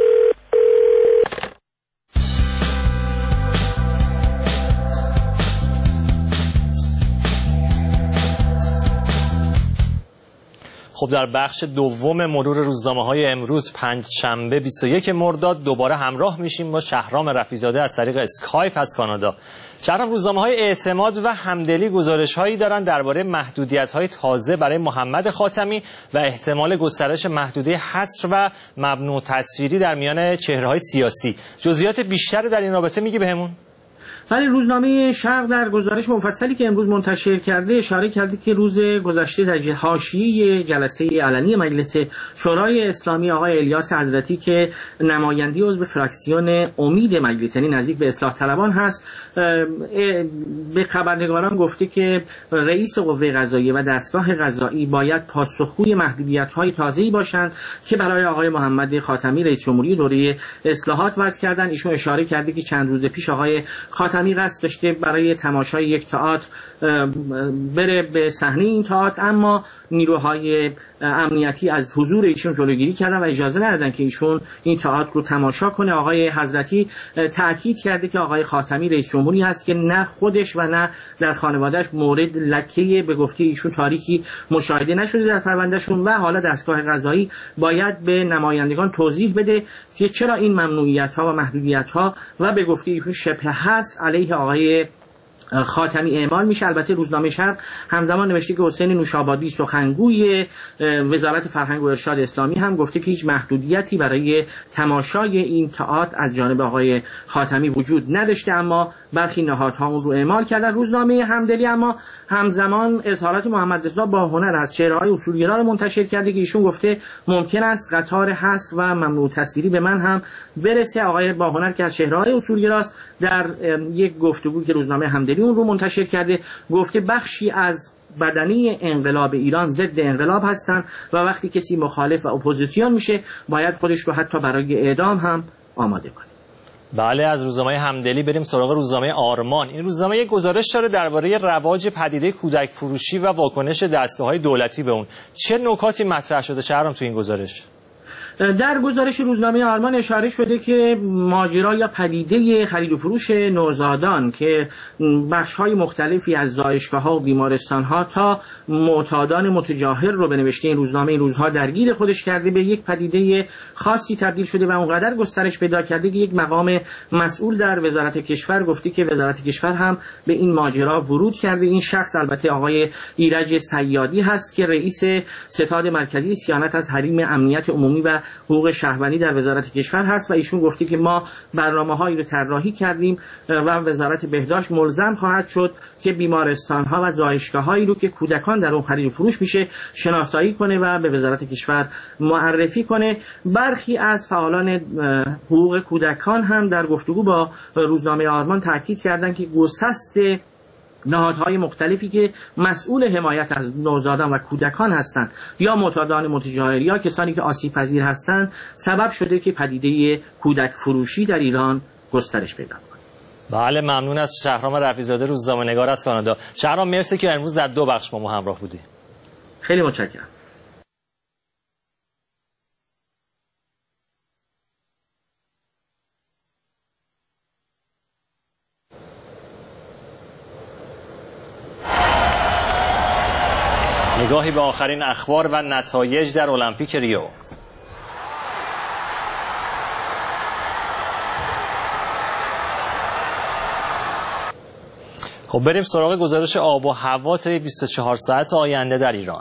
خب در بخش دوم مرور روزنامه‌های امروز پنجشنبه 21 مرداد دوباره همراه میشیم با شهرام رفیع‌زاده از طریق اسکایپ از کانادا. شهرام، روزنامه‌های اعتماد و همدلی گزارش‌هایی دارن درباره محدودیت‌های تازه برای محمد خاتمی و احتمال گسترش محدوده حصر و ممنوع تصویری در میان چهره‌های سیاسی. جزئیات بیشتر در این رابطه میگی بهمون؟ ولی روزنامه شرق در گزارش مفصلی که امروز منتشر کرده اشاره کرده که روز گذشته در حاشیه جلسه علنی مجلس شورای اسلامی آقای الیاس حضرتی که نمایندی عضو فراکسیون امید مجلس یعنی نزدیک به اصلاح طلبان هست به خبرنگاران گفته که رئیس قوه قضاییه و دستگاه قضایی باید پاسخگوی محدودیت‌های تازه‌ای باشند که برای آقای محمد خاتمی رئیس جمهوری دوره اصلاحات وضع کردن. ایشون اشاره کرده که چند روز پیش آقای خاتمی قصد داشته برای تماشای یک تئاتر بره به صحنه این تئاتر، اما نیروهای امنیتی از حضور ایشون جلوگیری کردن و اجازه ندادن که ایشون این تئاتر رو تماشا کنه. آقای حضرتی تاکید کرده که آقای خاتمی رئیس جمهوری هست که نه خودش و نه در خانواده‌اش مورد لکه به گفته ایشون تاریکی مشاهده نشده در پروندهشون و حالا دستگاه قضایی باید به نمایندگان توضیح بده که چرا این ممنوعیت‌ها و محدودیت‌ها و به گفته ایشون شبه هست علیه آقای خاتمی اعمال میشه. البته روزنامه شرق همزمان نوشته که حسین نوشابادی سخنگوی وزارت فرهنگ و ارشاد اسلامی هم گفته که هیچ محدودیتی برای تماشای این تئاتر از جانب آقای خاتمی وجود نداشته، اما برخی نهادها اون رو اعمال کردن. روزنامه همدلی اما همزمان اظهارات محمد رضا باهنر از چهره‌های اصولگرا رو منتشر کرده که ایشون گفته ممکن است قطار حذف و ممنوع تصویری به من هم برسه. آقای باهنر که از چهره‌های اصولگراست در یک گفتگو که روزنامه همدلی اون رو منتشر کرده گفته بخشی از بدنه انقلاب ایران ضد انقلاب هستند و وقتی کسی مخالف و اپوزیسیون میشه باید خودش رو حتی برای اعدام هم آماده کنه. بله، از روزنامه همدلی بریم سراغ روزنامه آرمان. این روزنامه یک گزارش داره درباره رواج پدیده کودک فروشی و واکنش دستگاه‌های دولتی به اون. چه نکاتی مطرح شده شهرام تو این گزارش؟ در گزارش روزنامه آرمان اشاره شده که ماجرا یا پدیده خرید و فروش نوزادان که بخش‌های مختلفی از زایشگاه‌ها و بیمارستان‌ها تا معتادان متجاهل رو به نوشته این روزنامه این روزها درگیر خودش کرده، به یک پدیده خاصی تبدیل شده و اونقدر گسترش پیدا کرده که یک مقام مسئول در وزارت کشور گفته که وزارت کشور هم به این ماجرا ورود کرده. این شخص البته آقای ایرج صیادی هست که رئیس ستاد مرکزی صیانت از حریم امنیت عمومی و حقوق شهروندی در وزارت کشور هست و ایشون گفته که ما برنامه‌هایی رو طراحی کردیم و وزارت بهداشت ملزم خواهد شد که بیمارستان‌ها و زایشگاه‌هایی رو که کودکان در اون خرید و فروش میشه شناسایی کنه و به وزارت کشور معرفی کنه. برخی از فعالان حقوق کودکان هم در گفتگو با روزنامه آرمان تاکید کردند که گسست نهادهای مختلفی که مسئول حمایت از نوزادان و کودکان هستند یا معتادان متجاهل یا کسانی که آسیب پذیر هستند سبب شده که پدیده کودک فروشی در ایران گسترش پیدا کنه. بله، ممنون از شهرام رفیع‌زاده روزنامه‌نگار از کانادا. شهرام مرسی که امروز در 2 بخش با ما همراه بودی. خیلی متشکرم. نگاهی به آخرین اخبار و نتایج در المپیک ریو. خب بریم سراغ گزارش آب و هوا طی 24 ساعت آینده در ایران.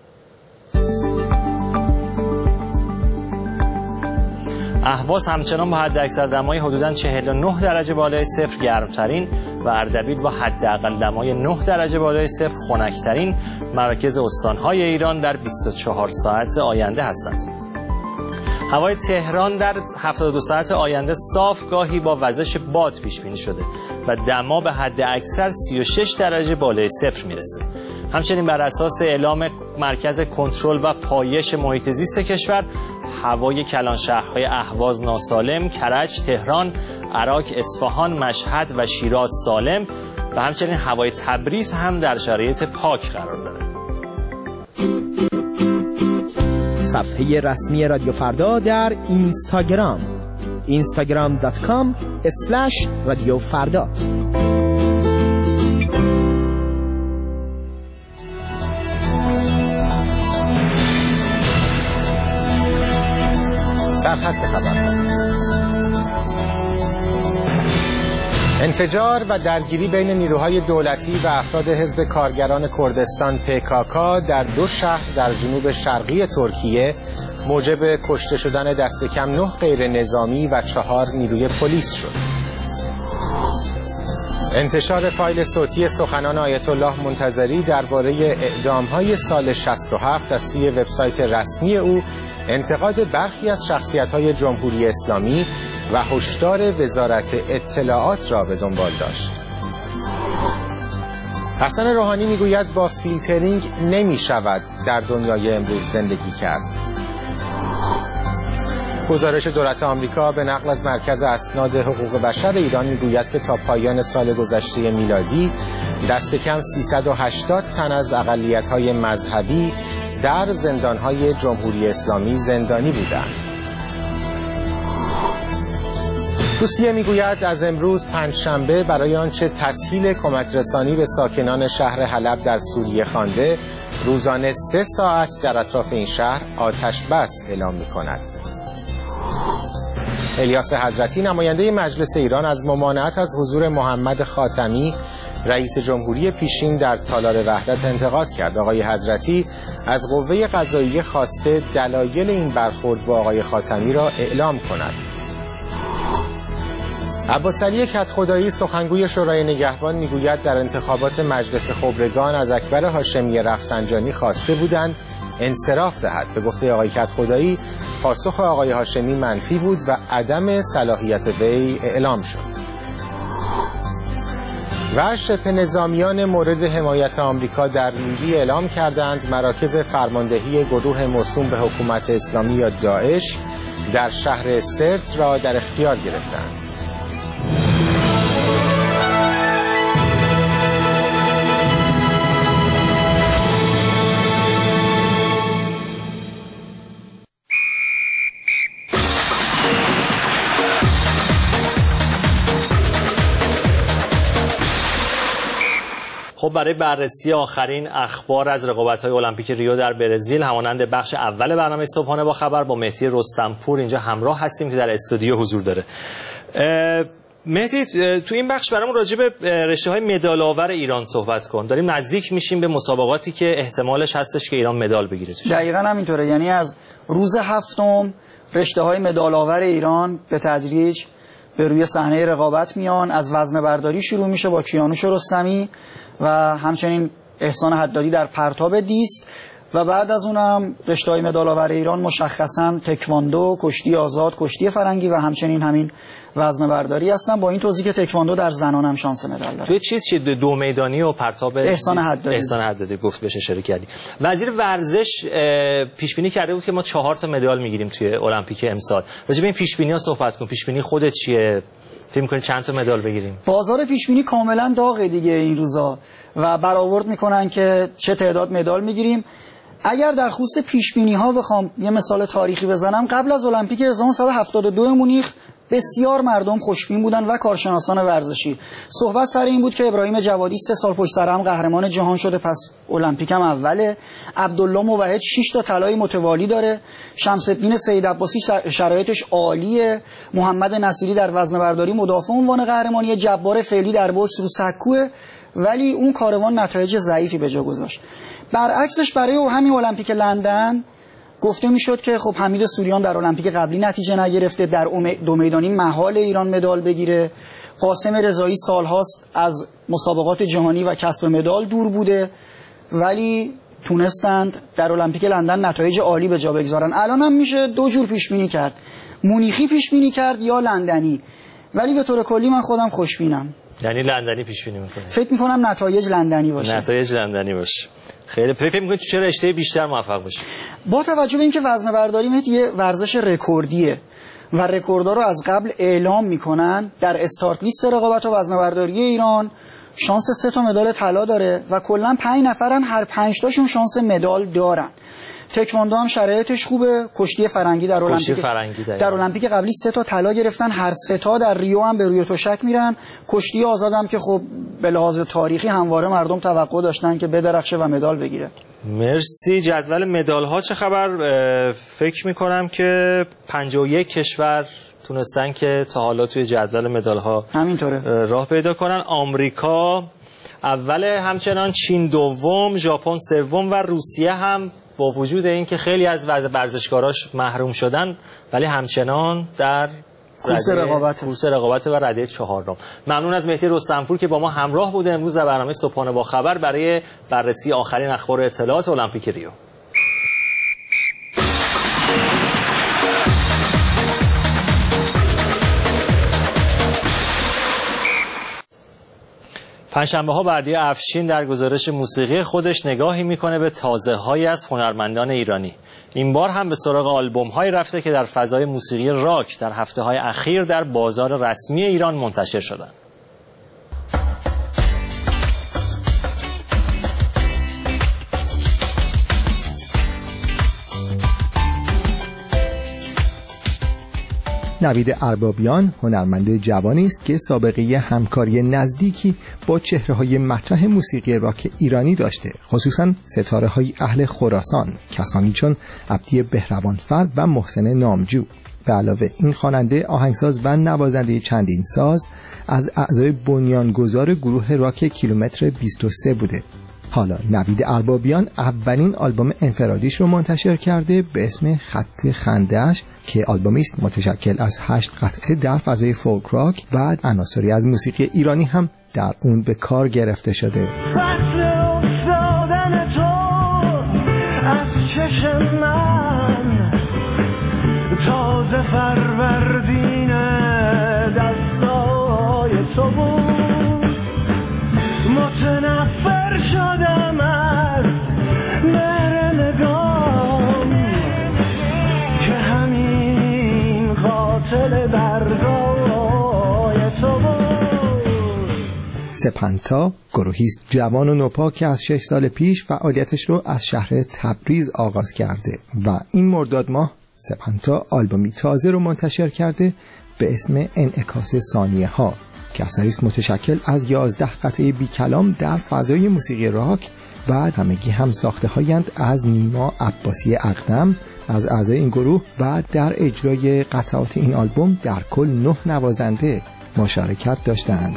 اهواز همچنان با حداکثر دمای حدوداً 49 درجه بالای صفر گرمترین و اردبیل با حداقل دمای 9 درجه بالای صفر خنکترین مراکز استان‌های ایران در 24 ساعت آینده هستند. هوای تهران در 72 ساعت آینده صاف گاهی با وزش باد پیش بینی شده و دما به حد اکثر 36 درجه بالای صفر میرسه. همچنین بر اساس اعلام مرکز کنترل و پایش محیط زیست کشور، هوای کلان شهرهای اهواز ناسالم، کرج، تهران، عراق، اصفهان، مشهد و شیراز سالم و همچنین هوای تبریز هم در شرایط پاک قرار داره. صفحه رسمی رادیو فردا در اینستاگرام instagram.com/رادیو فردا. سرخط خبر. انفجار و درگیری بین نیروهای دولتی و افراد حزب کارگران کردستان PKK در 2 شهر در جنوب شرقی ترکیه موجب کشته شدن دست کم 9 غیر نظامی و 4 نیروی پلیس شد. انتشار فایل صوتی سخنان آیت الله منتظری درباره اعدام‌های سال 67 از سوی وبسایت رسمی او انتقاد برخی از شخصیت‌های جمهوری اسلامی و هشدار وزارت اطلاعات را به دنبال داشت. حسن روحانی میگوید با فیلترینگ نمی شود در دنیای امروز زندگی کرد. گزارش دولت آمریکا به نقل از مرکز اسناد حقوق بشر ایران میگوید که تا پایان سال گذشته میلادی دست کم 380 تن از اقلیت‌های مذهبی در زندان‌های جمهوری اسلامی زندانی بودند. روسیه میگوید از امروز پنجشنبه برای آنچه تسهیل کمک رسانی به ساکنان شهر حلب در سوریه خوانده، روزانه 3 ساعت در اطراف این شهر آتش بس اعلام می‌کند. الیاس حضرتی نماینده مجلس ایران از ممانعت از حضور محمد خاتمی رئیس جمهوری پیشین در تالار وحدت انتقاد کرد. آقای حضرتی از قوه قضاییه خواسته دلایل این برخورد با آقای خاتمی را اعلام کند. عباسعلی کدخدایی سخنگوی شورای نگهبان میگوید در انتخابات مجلس خبرگان از اکبر هاشمی رفسنجانی خواسته بودند انصراف دهد. به گفته آقای کدخدایی پاسخ آقای هاشمی منفی بود و عدم صلاحیت وی اعلام شد. و شبه نظامیان مورد حمایت آمریکا در لیبی اعلام کردند مراکز فرماندهی گروه موسوم به حکومت اسلامی یا داعش در شهر سرت را در اختیار گرفتند. خب برای بررسی آخرین اخبار از رقابت‌های المپیک ریو در برزیل همانند بخش اول برنامه صبحانه با خبر با مهدی رستمپور اینجا همراه هستیم که در استودیو حضور داره. مهدی تو این بخش برامون راجع به رشته‌های مدال آور ایران صحبت کن. داریم نزدیک میشیم به مسابقاتی که احتمالش هستش که ایران مدال بگیره. دقیقاً همینطوره، یعنی از روز هفتم رشته‌های مدال آور ایران به تدریج به روی صحنه رقابت میان. از وزنه برداری شروع میشه با کیانوش رستمی و همچنین احسان حدادی در پرتاب دیسک و بعد از اونم رشته‌های مدال آور ایران مشخصاً تکواندو، کشتی آزاد، کشتی فرنگی و همچنین همین وزنه برداری هستن، با این توضیح که تکواندو در زنان هم شانس مدال داره. توی چیز دو میدانی و پرتاب احسان حدادی گفت بهش اشاره کردی. وزیر ورزش پیش بینی کرده بود که ما 4 تا مدال میگیریم توی المپیک امسال. راجع به این پیش بینی‌ها صحبت کن. پیش بینی خودت چیه؟ فکر می‌کنی چند تا مدال بگیریم؟ بازار پیش بینی کاملا داغه دیگه این روزا و برآورد میکنن که چه تعداد مدال میگیریم. اگر در خصوص پیش بینی ها بخوام یه مثال تاریخی بزنم، قبل از المپیک 1972 مونیخ بسیار مردم خوشبین بودن و کارشناسان ورزشی. صحبت سر این بود که ابراهیم جوادی 3 سال پشت سر هم قهرمان جهان شده، پس المپیک هم اوله. عبدالله موحد 6 تا طلای متوالی داره. شمس الدین سید عباسی شرایطش عالیه. محمد نصیری در وزنه برداری مدافع عنوان قهرمانی. جبار فعلی در بوکس رو سکوه، ولی اون کاروان نتایج ضعیفی به جا گذاشت. برعکسش برای همین المپیک لندن گفته میشد که خب حمید سوریان در المپیک قبلی نتیجه نگرفته، در دو میدانی محال ایران مدال بگیره. قاسم رضایی سالهاست از مسابقات جهانی و کسب مدال دور بوده، ولی تونستند در المپیک لندن نتایج عالی به جا بگذارن. الان هم میشه 2 جور پیش بینی کرد، مونیخی پیش بینی کرد یا لندنی، ولی به طور کلی من خودم خوشبینم. یعنی لندنی پیش بینی می‌کنی؟ فکر می‌کنم نتایج لندنی باشه. نتایج لندنی باشه. خیلی فکر می‌کنی تو چه رشته بیشتر موفق باشی؟ با توجه به اینکه وزنه برداری یه ورزش رکوردیه و رکوردها رو از قبل اعلام می‌کنن، در استارت لیست رقابت و وزنه برداری ایران شانس 3 تا مدال طلا داره و کلاً 5 نفرن، هر 5 تاشون شانس مدال دارن. تکواندو هم شرایطش خوبه. کشتی فرنگی در المپیک قبلی 3 تا طلا گرفتن، هر 3 تا در ریو هم به روی تشک میرن. کشتی آزاد هم که خب به لحاظ تاریخی همواره مردم توقع داشتن که بدرخشه و مدال بگیره. مرسی. جدول مدال ها چه خبر؟ فکر میکنم که 51 کشور تونستن که تا حالا توی جدول مدال ها همینطوره راه پیدا کنن. آمریکا اول، همچنان چین دوم، ژاپن سوم و روسیه هم با وجود اینکه خیلی از ورزشکاراش محروم شدن ولی همچنان در کورس رقابت و رده 4. ممنون از مهدی رستمپور که با ما همراه بوده امروز در برنامه صبحانه با خبر برای بررسی آخرین اخبار و اطلاعات المپیک ریو. پنجشنبه ها بردی افشین در گزارش موسیقی خودش نگاهی میکنه به تازه‌هایی از هنرمندان ایرانی. این بار هم به سراغ آلبوم‌هایی رفته که در فضای موسیقی راک در هفته‌های اخیر در بازار رسمی ایران منتشر شدند. نوید اربابیان هنرمند جوانی است که سابقه همکاری نزدیکی با چهره‌های مطرح موسیقی راک ایرانی داشته، خصوصاً ستاره‌های اهل خراسان، کسانی چون عبدی بهروانفر و محسن نامجو. به علاوه این خواننده، آهنگساز و نوازنده چندین ساز از اعضای بنیانگذار گروه راک کیلومتر 23 بوده. حالا نوید اربابیان اولین آلبوم انفرادیش رو منتشر کرده به اسم خط خنده‌اش که آلبومی است متشکل از 8 قطعه در فضای فولک راک و عناصری از موسیقی ایرانی هم در اون به کار گرفته شده. فروردین دستای تو بود، متنفر شدم از مهر نگام که همین قاتل دردای تو بود. سپنتا گروهی است جوان و نوپا که از 6 سال پیش فعالیتش رو از شهر تبریز آغاز کرده و این مرداد ماه سپنتا آلبومی تازه رو منتشر کرده به اسم انعکاس ثانیه ها که اثری است متشکل از 11 قطعه بی کلام در فضای موسیقی راک و همگی هم ساخته هایند از نیما عباسی اقدم از اعضای این گروه و در اجرای قطعات این آلبوم در کل 9 نوازنده مشارکت داشتند.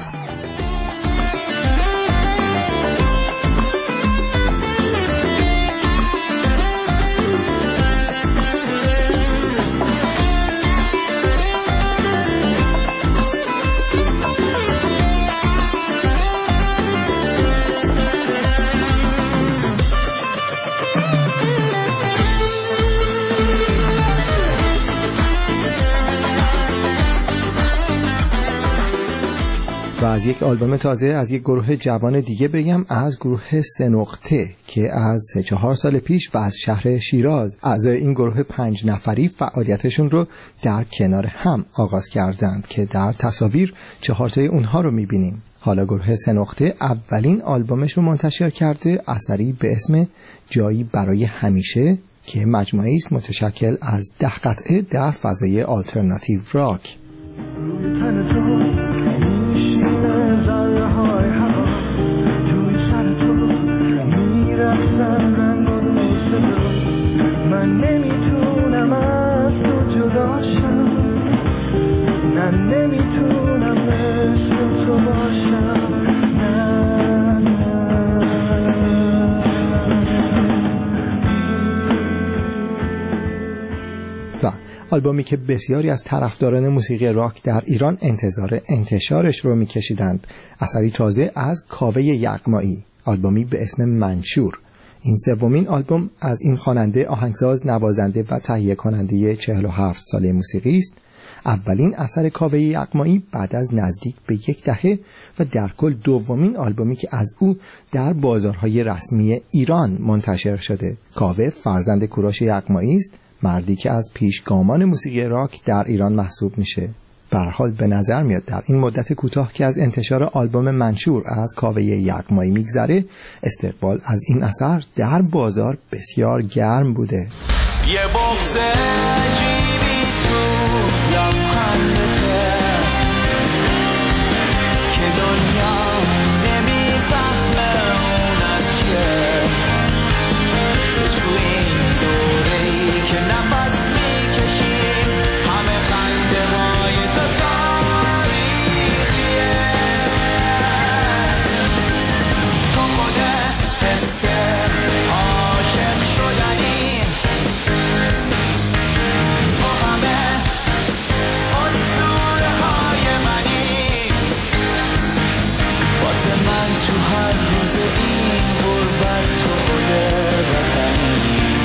و از یک آلبوم تازه از یک گروه جوان دیگه بگم، از گروه 3 نقطه که از 3-4 سال پیش و از شهر شیراز. اعضای این گروه 5 نفری فعالیتشون رو در کنار هم آغاز کردند که در تصاویر 4 تای اونها رو میبینیم. حالا گروه 3 نقطه اولین آلبومش رو منتشر کرده، اثری به اسم جایی برای همیشه که مجموعه‌ای است متشکل از 10 قطعه در فضای آلترناتیو راک. و آلبومی که بسیاری از طرفداران موسیقی راک در ایران انتظار انتشارش رو می‌کشیدند، اثری تازه از کاوه یغمایی، آلبومی به اسم منشور. این سومین آلبوم از این خواننده، آهنگساز، نوازنده و تهیه کننده 47 ساله موسیقی است. اولین اثر کاوه یغمایی بعد از نزدیک به 1 دهه و در کل دومین آلبومی که از او در بازارهای رسمی ایران منتشر شده. کاوه فرزند کوروش یغمایی است، مردی که از پیشگامان موسیقی راک در ایران محسوب میشه. به هر حال به نظر میاد در این مدت کوتاه که از انتشار آلبوم منشور از کاوه یغمایی میگذره، استقبال از این اثر در بازار بسیار گرم بوده. یه بغض عجیبی تو لبخندته که دنیا نمیفهمه اون از تو این دوره‌ای که نفس میکشیم همه خنده های تو تاریخیه. تو خود حس عاشق شدنی، تو همه اسطوره های منی، واسه من تو هر روز این غربت تو خود وطنی.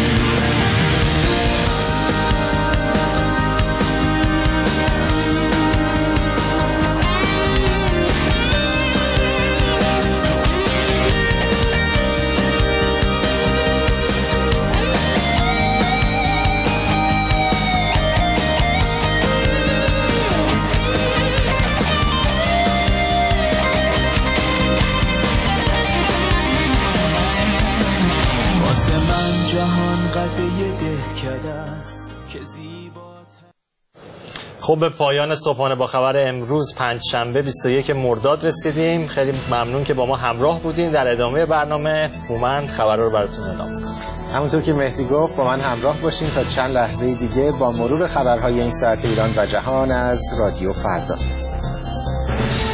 خب به پایان صبحانه با خبر امروز پنجشنبه 21 مرداد رسیدیم. خیلی ممنون که با ما همراه بودین. در ادامه برنامه هومن خبر رو براتون اعلام می‌کنه. همونطور که مهدی گفت با من همراه باشین تا چند لحظه دیگه با مرور خبرهای این ساعت ایران و جهان از رادیو فردا.